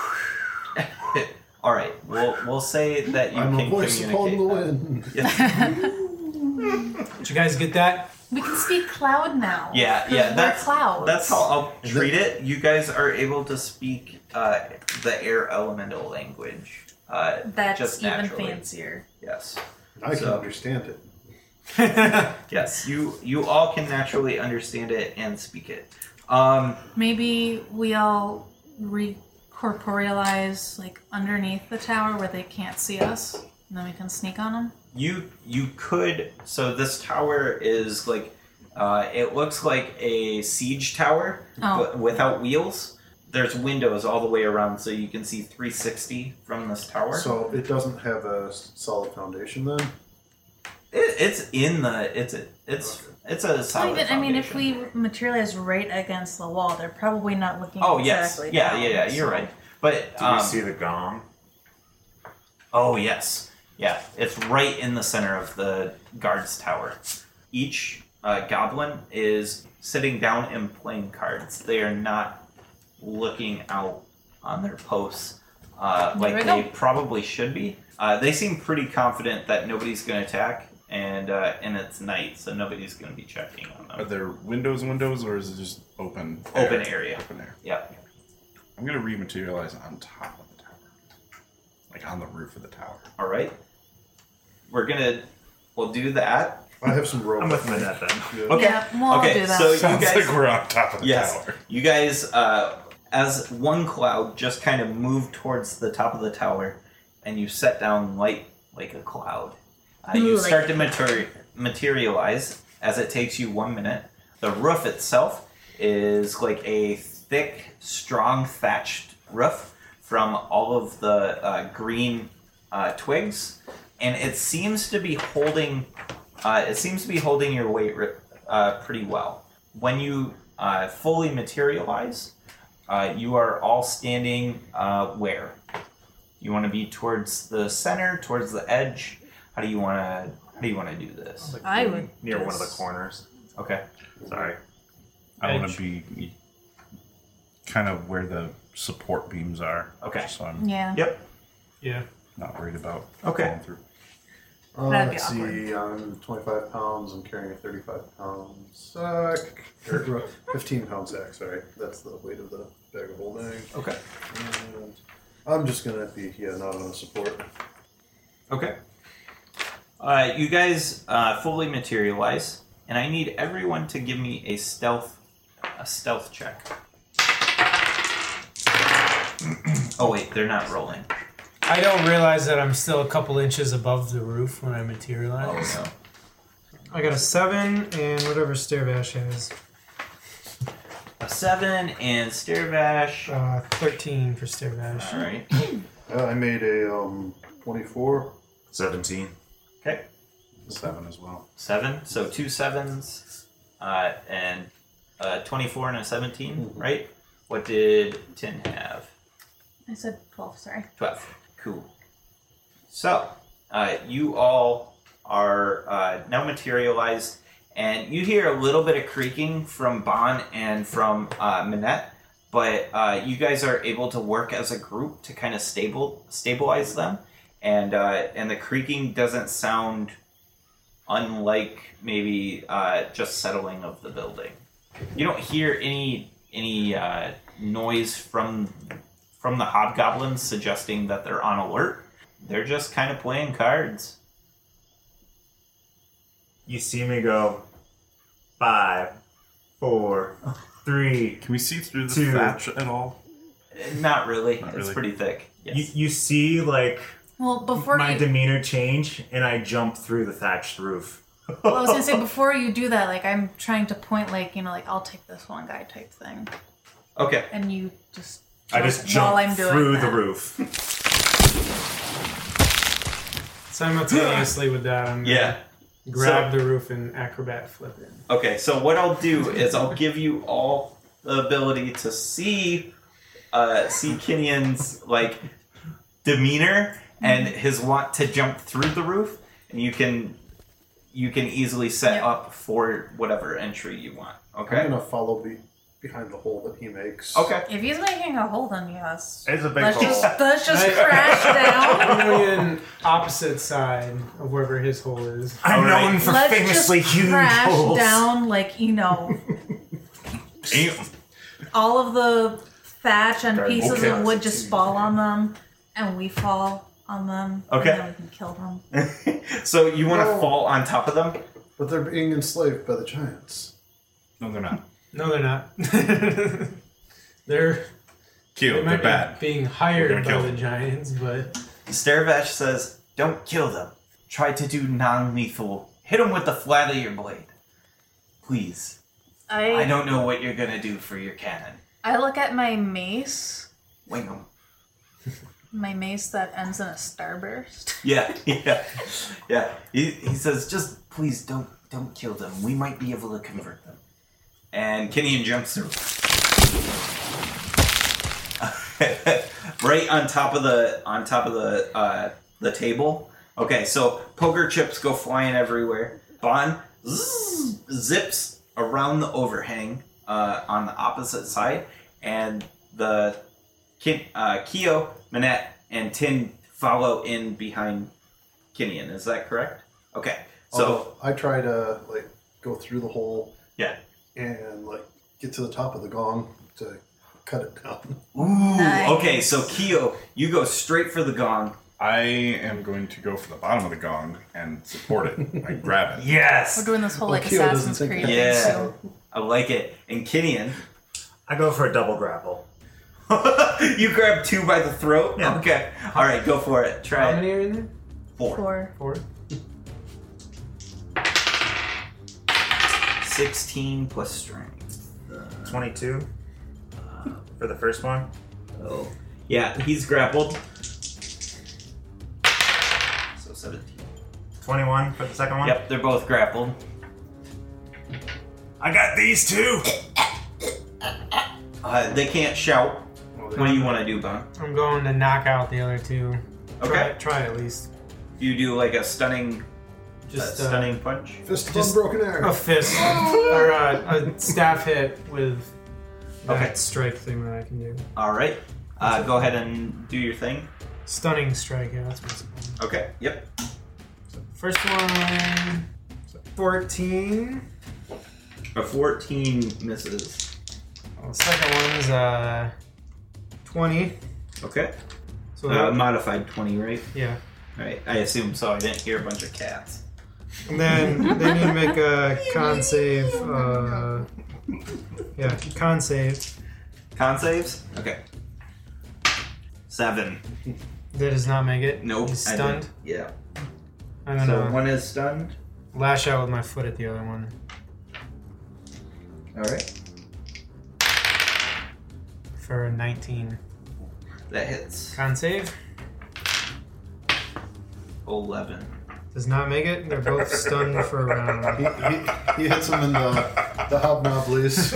All right. We'll say that you I'm can a voice upon the communicate. wind. Did you guys get that? We can speak cloud now. Yeah, 'cause yeah. we're That's clouds. That's how I'll treat it. You guys are able to speak the air elemental language. That's just even naturally. fancier. Yes. I can So- understand it. Yes. You all can naturally understand it and speak it. Maybe we all recorporealize like underneath the tower where they can't see us, and then we can sneak on them. You could. So this tower is like, it looks like a siege tower, but without wheels. There's windows all the way around, so you can see 360 from this tower. So it doesn't have a solid foundation then? It's in the it's a solid. I mean, if foundation. we materialize right against the wall, they're probably not looking. Oh yes, exactly yeah, down, yeah, you're so- right. But Do you see the gong? oh yes, yeah, it's right in the center of the guards tower. Each goblin is sitting down and playing cards. They are not looking out on their posts like we they go. probably should be. They seem pretty confident that nobody's going to attack, and it's night, so nobody's going to be checking on Are them. there windows, or is it just open? Open area. Open air. Yep. I'm gonna rematerialize on top of the tower, like on the roof of the tower. All right. We'll do that. I have some rope. I'm with Minette then. Yeah. Okay. Yeah, we'll all Okay, do that. so you Sounds guys, like we're on top of the yes, tower. you guys, as one cloud, just kind of move towards the top of the tower, and you set down light like a cloud. You Ooh, like- start to materialize as it takes you 1 minute. The roof itself is like a thick, strong thatched roof from all of the green twigs, and it seems to be holding. It seems to be holding your weight pretty well. When you fully materialize, you are all standing where? You want to be towards the center, towards the edge. How do you want to do this? I would Near one of the just- corners. Okay. Sorry. I want Edge. to be kind of where the support beams are. Okay. Just so I'm Yeah. Yep. Yeah. not worried about Okay. falling through. That'd be Let's see, I'm 25 pounds. I'm carrying a 35-pound sack. Or 15-pound sack, sorry. That's the weight of the bag of holding. Okay. And I'm just going to be, not on a support. Okay. You guys fully materialize, and I need everyone to give me a stealth check. Oh wait, they're not rolling. I don't realize that I'm still a couple inches above the roof when I materialize. Oh no. I got a 7 and whatever Stairvash has. A 7 and Stairvash. 13 for Stairvash. All right. I made a 24. 17. Okay. 7 as well. 7. So 2 7s, and 24 and a 17, right? What did Tin have? I said 12. Sorry. 12. Cool. So, you all are now materialized, and you hear a little bit of creaking from Bon and from Minette, but you guys are able to work as a group to kind of stabilize them, and the creaking doesn't sound unlike maybe just settling of the building. You don't hear any noise from the hobgoblins suggesting that they're on alert. They're just kind of playing cards. You see me go 5, 4, 3. Can we see through the 2. thatch at all? Not really. Not It's really. pretty thick. Yes. You see, like, Well, before my you, demeanor change, and I jump through the thatched roof. well, I was gonna say before you do that, like I'm trying to point, like like I'll take this one guy type thing, Okay. and you just. I just while jump I'm doing through the that. roof. Simultaneously with that, I'm Yeah. gonna grab the roof and acrobat flip it. Okay. So what I'll do is I'll give you all the ability to see Kenion's like demeanor and his want to jump through the roof, and you can you can easily set Yep. up for whatever entry you want. Okay. I'm gonna follow behind the hole that he makes. Okay. If he's making a hole, then yes. It's a big Let's hole. just Right. crash down. I'm going opposite side of wherever his hole is. I'm Alright. known for Let's famously just huge crash holes. down, like, you know, Damn. all of the thatch and Garden. pieces Okay. of wood just fall on them, and we fall on them. Okay. And then we can kill them. So you want to No. fall on top of them? But they're being enslaved by the giants. No, they're not. No, they're not. They Kill. might They're be bad. being We're hired gonna by kill the them. giants, but Staravash says, "Don't kill them. Try to do non-lethal. Hit them with the flat of your blade, please. I don't know what you're gonna do for your cannon. I look at my mace, Wing them." my mace that ends in a starburst. Yeah. He says, "Just please don't kill them. We might be able to convert them." And Kinian jumps through. Right on top of the table. Okay, so poker chips go flying everywhere. Bon zips around the overhang on the opposite side, and the Keo, Manette, and Tin follow in behind Kinian. Is that correct? Okay, so Although I try to like go through the hole yeah. and like get to the top of the gong to cut it down. Ooh, Nice. okay, so Keo, you go straight for the gong. I am going to go for the bottom of the gong and support it. I grab it. We're Yes! doing this whole like Keo doesn't Assassin's think Creed that. thing. Yeah. So. I like it. And Kinian, I go for a double grapple. you grab two by the throat? Yeah. Okay. Alright, go for it. Try how it. many are in there? 4. 4. 16 plus strength. 22 for the first one. Oh. Yeah, he's grappled. So 17. 21 for the second one. Yep, they're both grappled. I got these two. They can't shout. What do you want to do, Bon? I'm going to knock out the other two. Okay. Try at least. Do you do like a stunning Just stunning punch? Fist of Just unbroken air. a fist or a staff hit with that Okay. strike thing that I can do. Alright. Go ahead and do your thing. Stunning strike, yeah, that's what it's called. Okay, yep. First one, 14. A 14 misses. Well, the second one's 20. Okay. So that, Modified 20, right? yeah. Alright, I assume so. I didn't hear a bunch of cats. And then they need to make a con save. Yeah, con save. Con saves? Okay. 7. That does not make it. Nope. He's I stunned. didn't. Yeah. I'm So gonna one is stunned. lash out with my foot at the other one. Alright. For 19. That hits. Con save. 11. Does not make it. They're both stunned for a round. He hits him in the hobnobblies.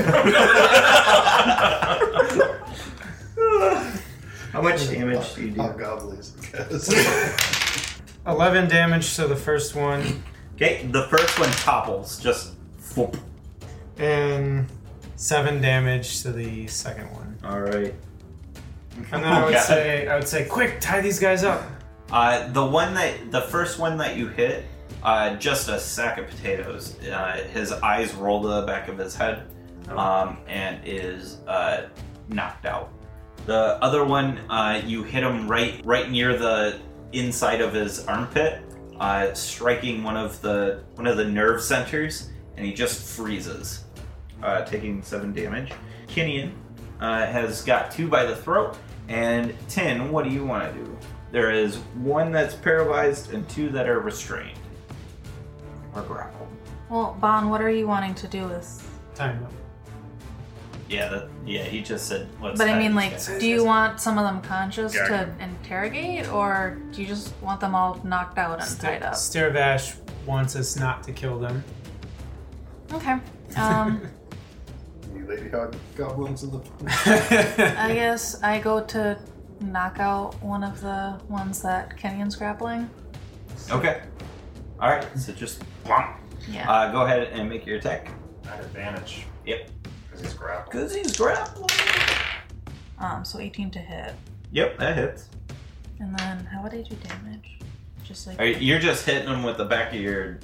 How much damage do you do? Hobgoblies, I guess. 11 damage to the first one, Okay, the first one topples. Just whoop. and 7 damage to the second one. Alright. And then I would say, quick, tie these guys up. The first one that you hit, just a sack of potatoes. His eyes roll to the back of his head, and is knocked out. The other one, you hit him right near the inside of his armpit, striking one of the nerve centers, and he just freezes, taking 7 damage. Kinian has got 2 by the throat, and Tin, what do you want to do? There is 1 that's paralyzed and 2 that are restrained or grappled. Well, Bon, what are you wanting to do with? Time up. Yeah, he just said. Let's But I tie mean, these like, guys. do you want some of them conscious Yeah. to interrogate, or do you just want them all knocked out and tied up? Staravash wants us not to kill them. Okay. You lady goblins in the. I guess I go to knock out one of the ones that Kenyan's grappling. Okay. All right. So just Yeah. Go ahead and make your attack. At advantage. Yep. Because he's grappled. Because he's grappled. So 18 to hit. Yep, that hits. And then how would I do damage? Just like You're just hitting him with the back of your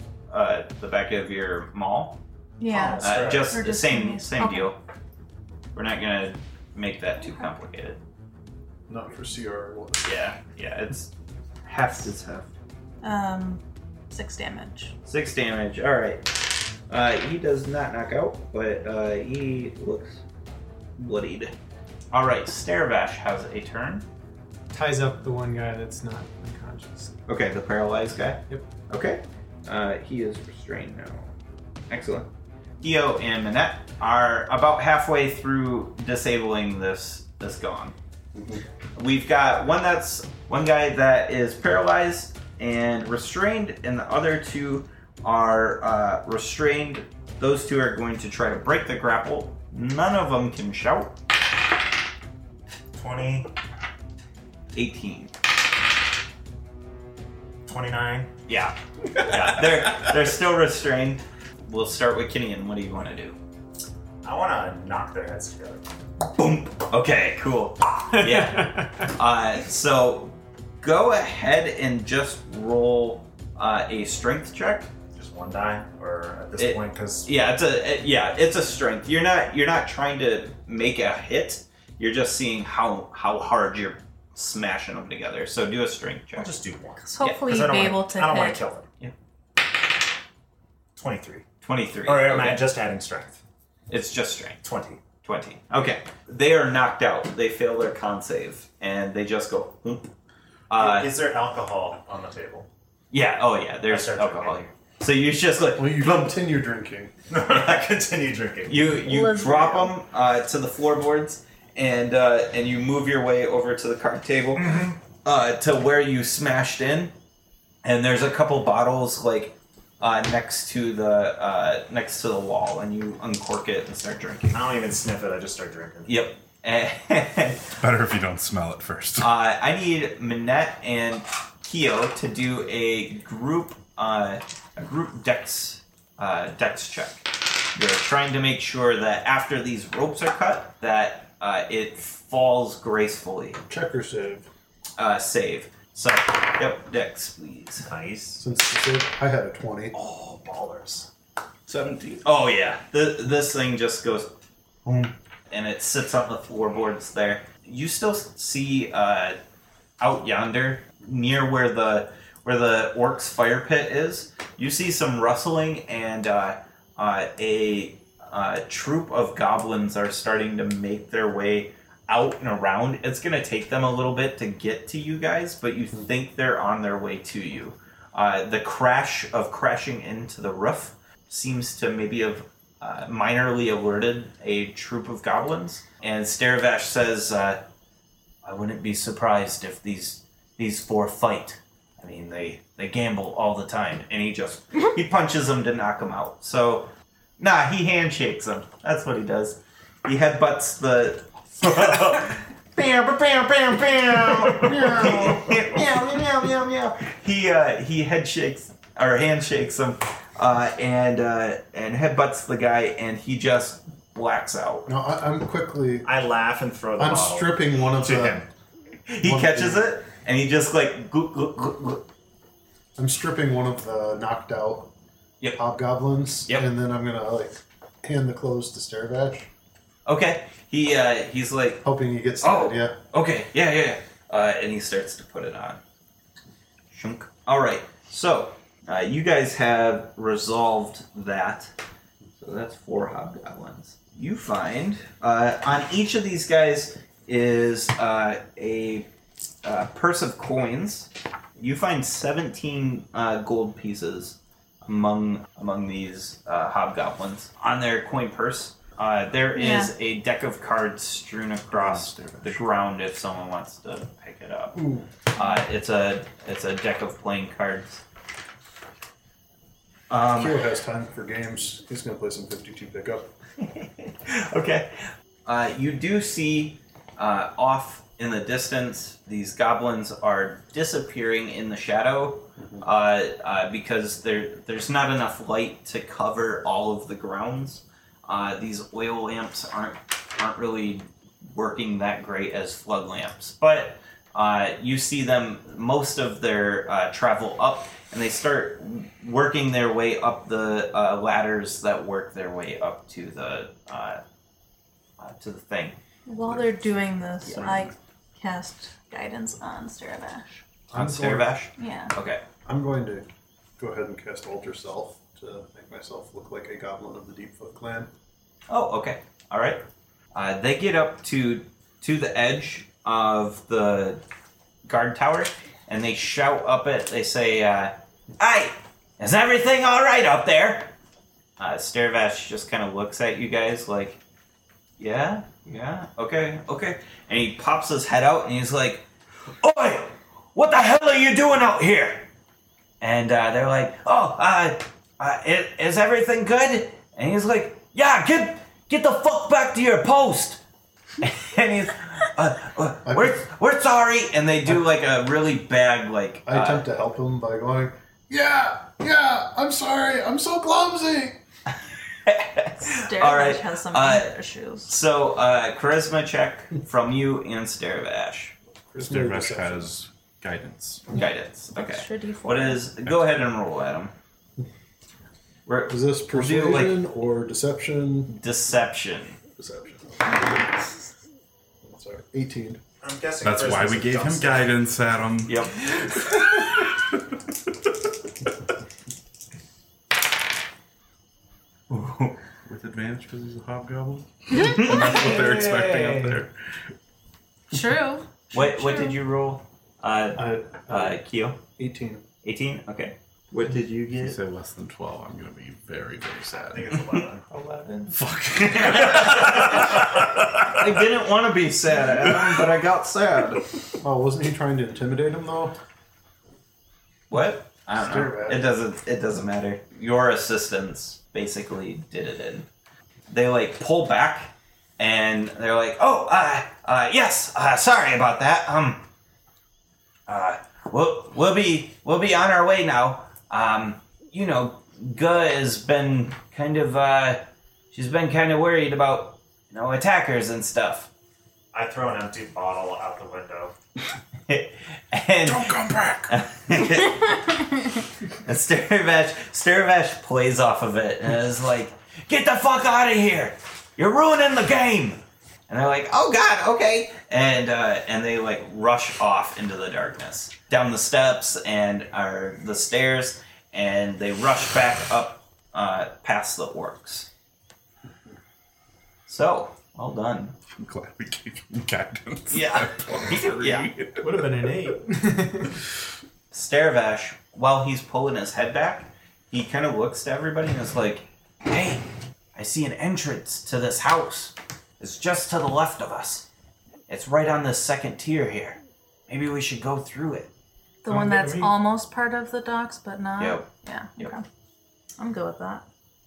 maul. yeah. Or Just just same these. Okay. deal. We're not gonna make that too complicated. Not for CR1. Yeah, it's half is half. 6 damage. 6 damage. All right. He does not knock out, but he looks bloodied. All right, Staravash has a turn. Ties up the one guy that's not unconscious. Okay, the paralyzed guy. Yep. Okay. He is restrained now. Excellent. Dio and Minette are about halfway through disabling this gong. We've got one guy that is paralyzed and restrained, and the other two are restrained. Those two are going to try to break the grapple. None of them can shout. 20, 18. 29. Yeah. They're still restrained. We'll start with Kinian. What do you want to do? I want to knock their heads together. Boom. Okay, cool. Yeah. So go ahead and just roll a strength check. Just one die, or at this point, because Yeah, it's a strength. You're not trying to make a hit. You're just seeing how hard you're smashing them together. So do a strength check. I'll just do one. So hopefully 'Cause I you'll don't be wanna- able to I don't want hit. to kill them. Yeah. 23. 23. Or am I Okay. just adding strength? It's just strength. 20. 20. Okay. They are knocked out. They fail their con save, and they just go. Whoop. Is there alcohol on the table? Yeah. Oh, yeah. There's I start alcohol drinking. here. So you just like Well, you continue drinking. I continue drinking. you Let's drop go. them to the floorboards, and you move your way over to the card table to where you smashed in, and there's a couple bottles like next to the wall, and you uncork it and start drinking. I don't even sniff it, I just start drinking. Yep. And Better if you don't smell it first. I need Minette and Keo to do a group dex check. They're trying to make sure that after these ropes are cut, that it falls gracefully. Check or save. Save. So, yep, dex, please. Nice. Since the save, I had a 20. Oh, ballers. 17. Oh yeah, this thing just goes boom, and it sits on the floorboards there. You still see out yonder, near where the orc's fire pit is. You see some rustling, and a troop of goblins are starting to make their way out and around. It's going to take them a little bit to get to you guys, but you think they're on their way to you. The crashing into the roof seems to maybe have minorly alerted a troop of goblins. And Staravash says, I wouldn't be surprised if these four fight. I mean, they gamble all the time. And he punches them to knock them out. So, he handshakes them. That's what he does. He headbutts the... He handshakes him and headbutts the guy, and he just blacks out. No, I'm quickly. I laugh and throw the I'm bottle stripping one of to the. him. He One catches thing. it, and he just like gloop, gloop, gloop, gloop. I'm stripping one of the knocked out Yep. hobgoblins, Yep. and then I'm gonna hand the clothes to Staravash, Okay, he's like, hoping he gets the Oh. idea. okay, yeah. And he starts to put it on. Shunk. All right, so you guys have resolved that. So that's 4 hobgoblins. You find on each of these guys is a purse of coins. You find 17 gold pieces among these hobgoblins on their coin purse. There is a deck of cards strewn across the ground if someone wants to pick it up. It's a deck of playing cards. Kyo has time for games. He's gonna play some 52 pickup. Okay. You do see off in the distance, these goblins are disappearing in the shadow because there's not enough light to cover all of the grounds. These oil lamps aren't really working that great as flood lamps, but you see them, most of their travel up, and they start working their way up the ladders that work their way up to the thing. While they're doing this, I cast guidance on Staravash. On Staravash? Yeah. Okay. I'm going to go ahead and cast Alter Self to make myself look like a goblin of the Deepfoot clan. Oh, okay. All right. They get up to the edge of the guard tower, and they shout up it. They say, "Hey, is everything all right up there?" Staravash just kind of looks at you guys like, yeah, okay. And he pops his head out, and he's like, "Oi, what the hell are you doing out here?" And they're like, "Oh, is everything good?" And he's like, "Yeah, get the fuck back to your post." And he's, we're sorry. And they do like a really bad like. I attempt to help him by going, yeah, I'm sorry, I'm so clumsy. Staravash has some issues. So, charisma check from you and Staravash. Staravash has guidance. Guidance. Okay. Extra D4. What is? Go ahead and roll, Adam. Is this persuasion or deception? Deception. Deception. Sorry, 18. I'm guessing That's why we gave him guidance, Adam. Yep. With advantage because he's a hobgoblin? And that's what they're expecting up there. True. What did you roll? Keo? 18. 18? Okay. What did you If you get? say less than 12, I'm going to be very, very I sad. think it's 11. 11. Fuck. I didn't want to be sad, Adam, but I got sad. Oh, wasn't he trying to intimidate him though? What? I don't know. Staravash. It doesn't matter. Your assistants basically did it in. They like pull back and they're like, "Oh, yes, sorry about that. We'll be on our way now. Guh has been kind of she's been kind of worried about attackers and stuff." I throw an empty bottle out the window. And Don't come back! and Staravash plays off of it and is like, "Get the fuck out of here! You're ruining the game!" And they're like, "Oh God, okay." And they like rush off into the darkness, down the steps and the stairs, and they rush back up past the orcs. So, well done. I'm glad we gave him guidance. Yeah. Yeah. Would have been an 8. Staravash, while he's pulling his head back, he kind of looks to everybody and is like, "Hey, I see an entrance to this house. It's just to the left of us. It's right on this second tier here. Maybe we should go through it." The one that's almost part of the docks, but not? Yep. Yeah, Yep. okay. I'm good with that.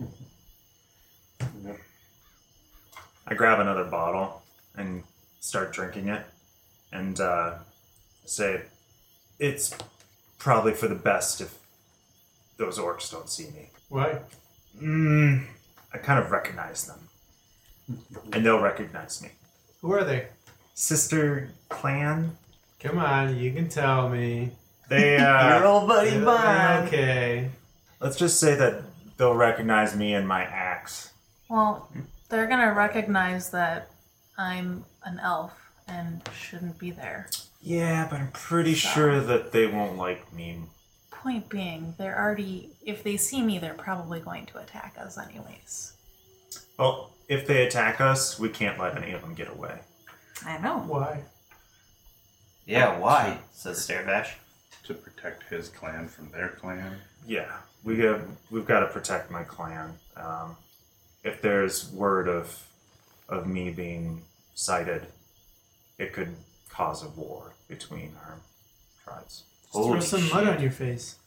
I grab another bottle and start drinking it and say, "It's probably for the best if those orcs don't see me." Why? I kind of recognize them. And they'll recognize me. Who are they? Sister clan? Come on, you can tell me. They, Your old buddy Yeah, Bond. okay. let's just say that they'll recognize me and my axe. Well, they're gonna recognize that I'm an elf and shouldn't be there. Yeah, but I'm pretty sure that they won't like me. Point being, if they see me, they're probably going to attack us anyways. Well, if they attack us, we can't let any of them get away. I know. Why? Yeah, why? Says Staravash. To protect his clan from their clan. Yeah, we've got to protect my clan. If there's word of me being sighted, it could cause a war between our tribes. Throw some mud on your face.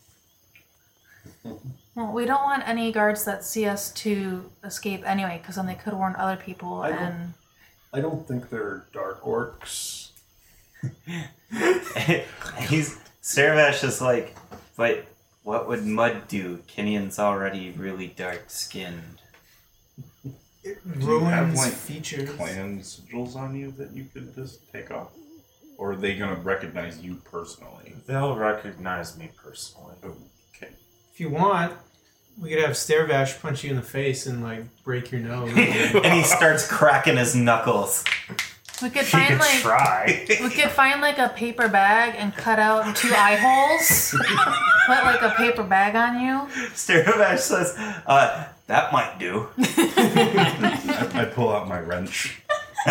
Well, we don't want any guards that see us to escape anyway, because then they could warn other people I don't think they're dark orcs. Staravash is like, but what would mud do? Kinian's already really dark skinned. It Do you have, ruins like, features. clan sigils on you that you could just take off? Or are they going to recognize you personally? They'll recognize me personally. Okay. If you want, we could have Staravash punch you in the face and like break your nose. And he starts cracking his knuckles. We could He find could like try. we could find like a paper bag and cut out 2 eye holes. Put like a paper bag on you. Staravash says, that might do. I pull out my wrench.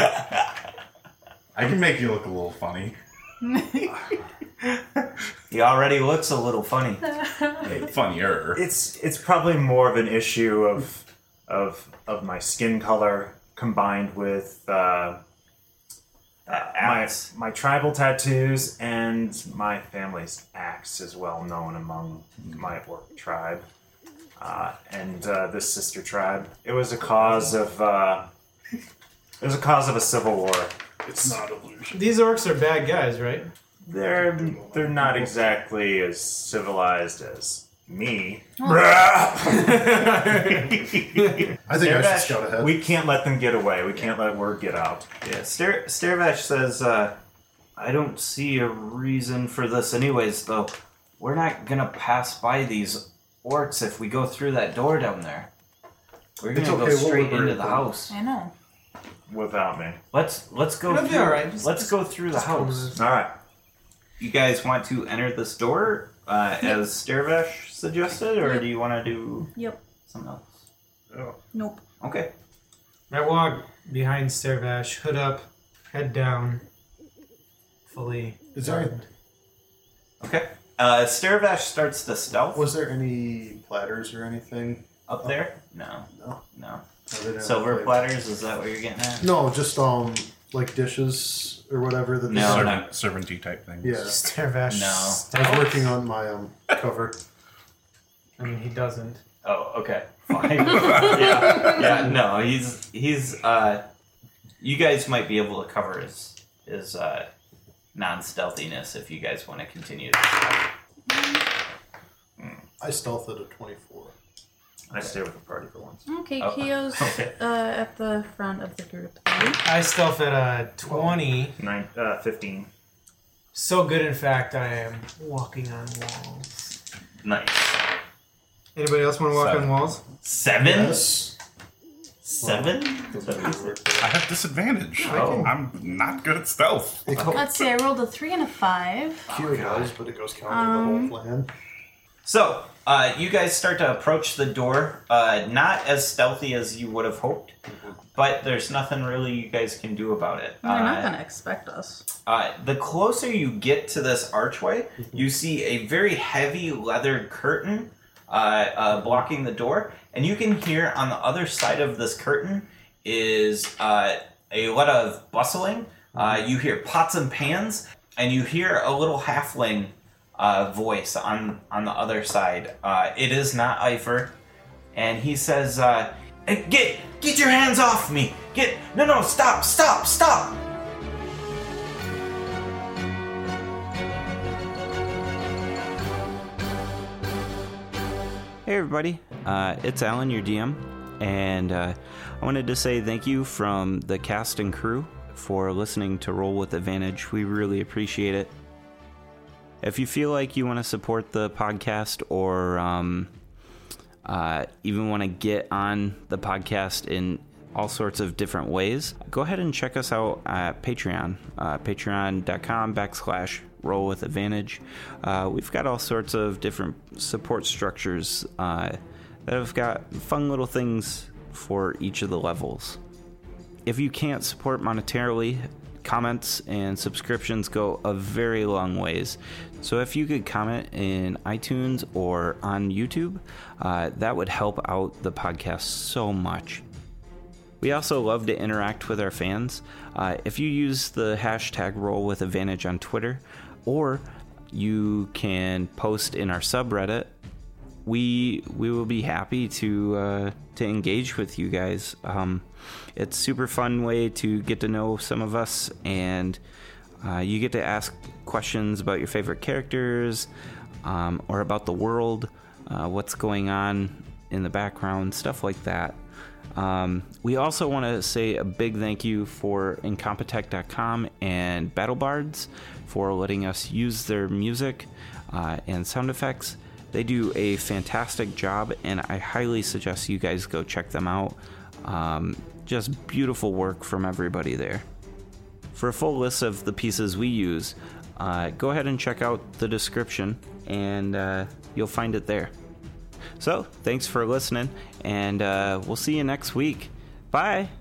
I can make you look a little funny. He already looks a little funny. Funnier. It's probably more of an issue of my skin color combined with my tribal tattoos, and my family's axe is well known among my orc tribe, and this sister tribe. It was a cause of a civil war. It's not illusion. These orcs are bad guys, right? They're not exactly as civilized as me. I think I should Staravash, scout ahead. we can't let them get away. We can't let word get out. Yeah, Staravash says, I don't see a reason for this anyways, though. We're not gonna pass by these orcs if we go through that door down there. We're gonna It's go okay, we'll straight liberate into the them. house. I know. Without me. Let's go It'll be through. alright, just- Let's go through the just come house. with All right. You guys want to enter this door as Staravash suggested, or do you want to do Yep. something else? Nope. Okay. I walk behind Staravash, hood up, head down, fully. Is there- armed. Okay. Staravash starts the stealth Was there any platters or anything? up there. No. No. No. No, they didn't Silver have platters. Is that what you're getting at? No, just like dishes or whatever that. No, they no. Servanty type things. Yeah, Staravash. No. I was working on my cover. I mean, he doesn't. Oh, okay. Fine. yeah. No, he's you guys might be able to cover his non-stealthiness if you guys want to continue this. I stealth at a 24. I stay with the party for once. Okay, Oh, Kio's okay. at the front of the group. Then. I stealth at a 20. 15. So good, in fact, I am walking on walls. Nice. Anybody else want to walk on walls? 7? Yes. 7? I have disadvantage. Oh. I'm not good at stealth. Let's see. I rolled a 3 and a 5. Q does, but it goes counter the whole plan. So, you guys start to approach the door, not as stealthy as you would have hoped, but there's nothing really you guys can do about it. They're not gonna expect us. The closer you get to this archway, you see a very heavy leather curtain blocking the door, and you can hear on the other side of this curtain is a lot of bustling. You hear pots and pans, and you hear a little halfling voice on the other side. It is not Ifer, and he says, "Get your hands off me! No! Stop! Hey everybody, it's Alan, your DM, and I wanted to say thank you from the cast and crew for listening to Roll with Advantage. We really appreciate it. If you feel like you want to support the podcast or even want to get on the podcast in all sorts of different ways, go ahead and check us out at Patreon, patreon.com/rollwithadvantage. We've got all sorts of different support structures that have got fun little things for each of the levels. If you can't support monetarily, comments and subscriptions go a very long ways. So if you could comment in iTunes or on YouTube, that would help out the podcast so much. We also love to interact with our fans. If you use the hashtag #RollWithAdvantage on Twitter, or you can post in our subreddit, we will be happy to engage with you guys. It's a super fun way to get to know some of us, and You get to ask questions about your favorite characters or about the world, what's going on in the background, stuff like that. We also want to say a big thank you for Incompetech.com and BattleBards for letting us use their music and sound effects. They do a fantastic job, and I highly suggest you guys go check them out. Just beautiful work from everybody there. For a full list of the pieces we use, go ahead and check out the description, and you'll find it there. So, thanks for listening, and we'll see you next week. Bye!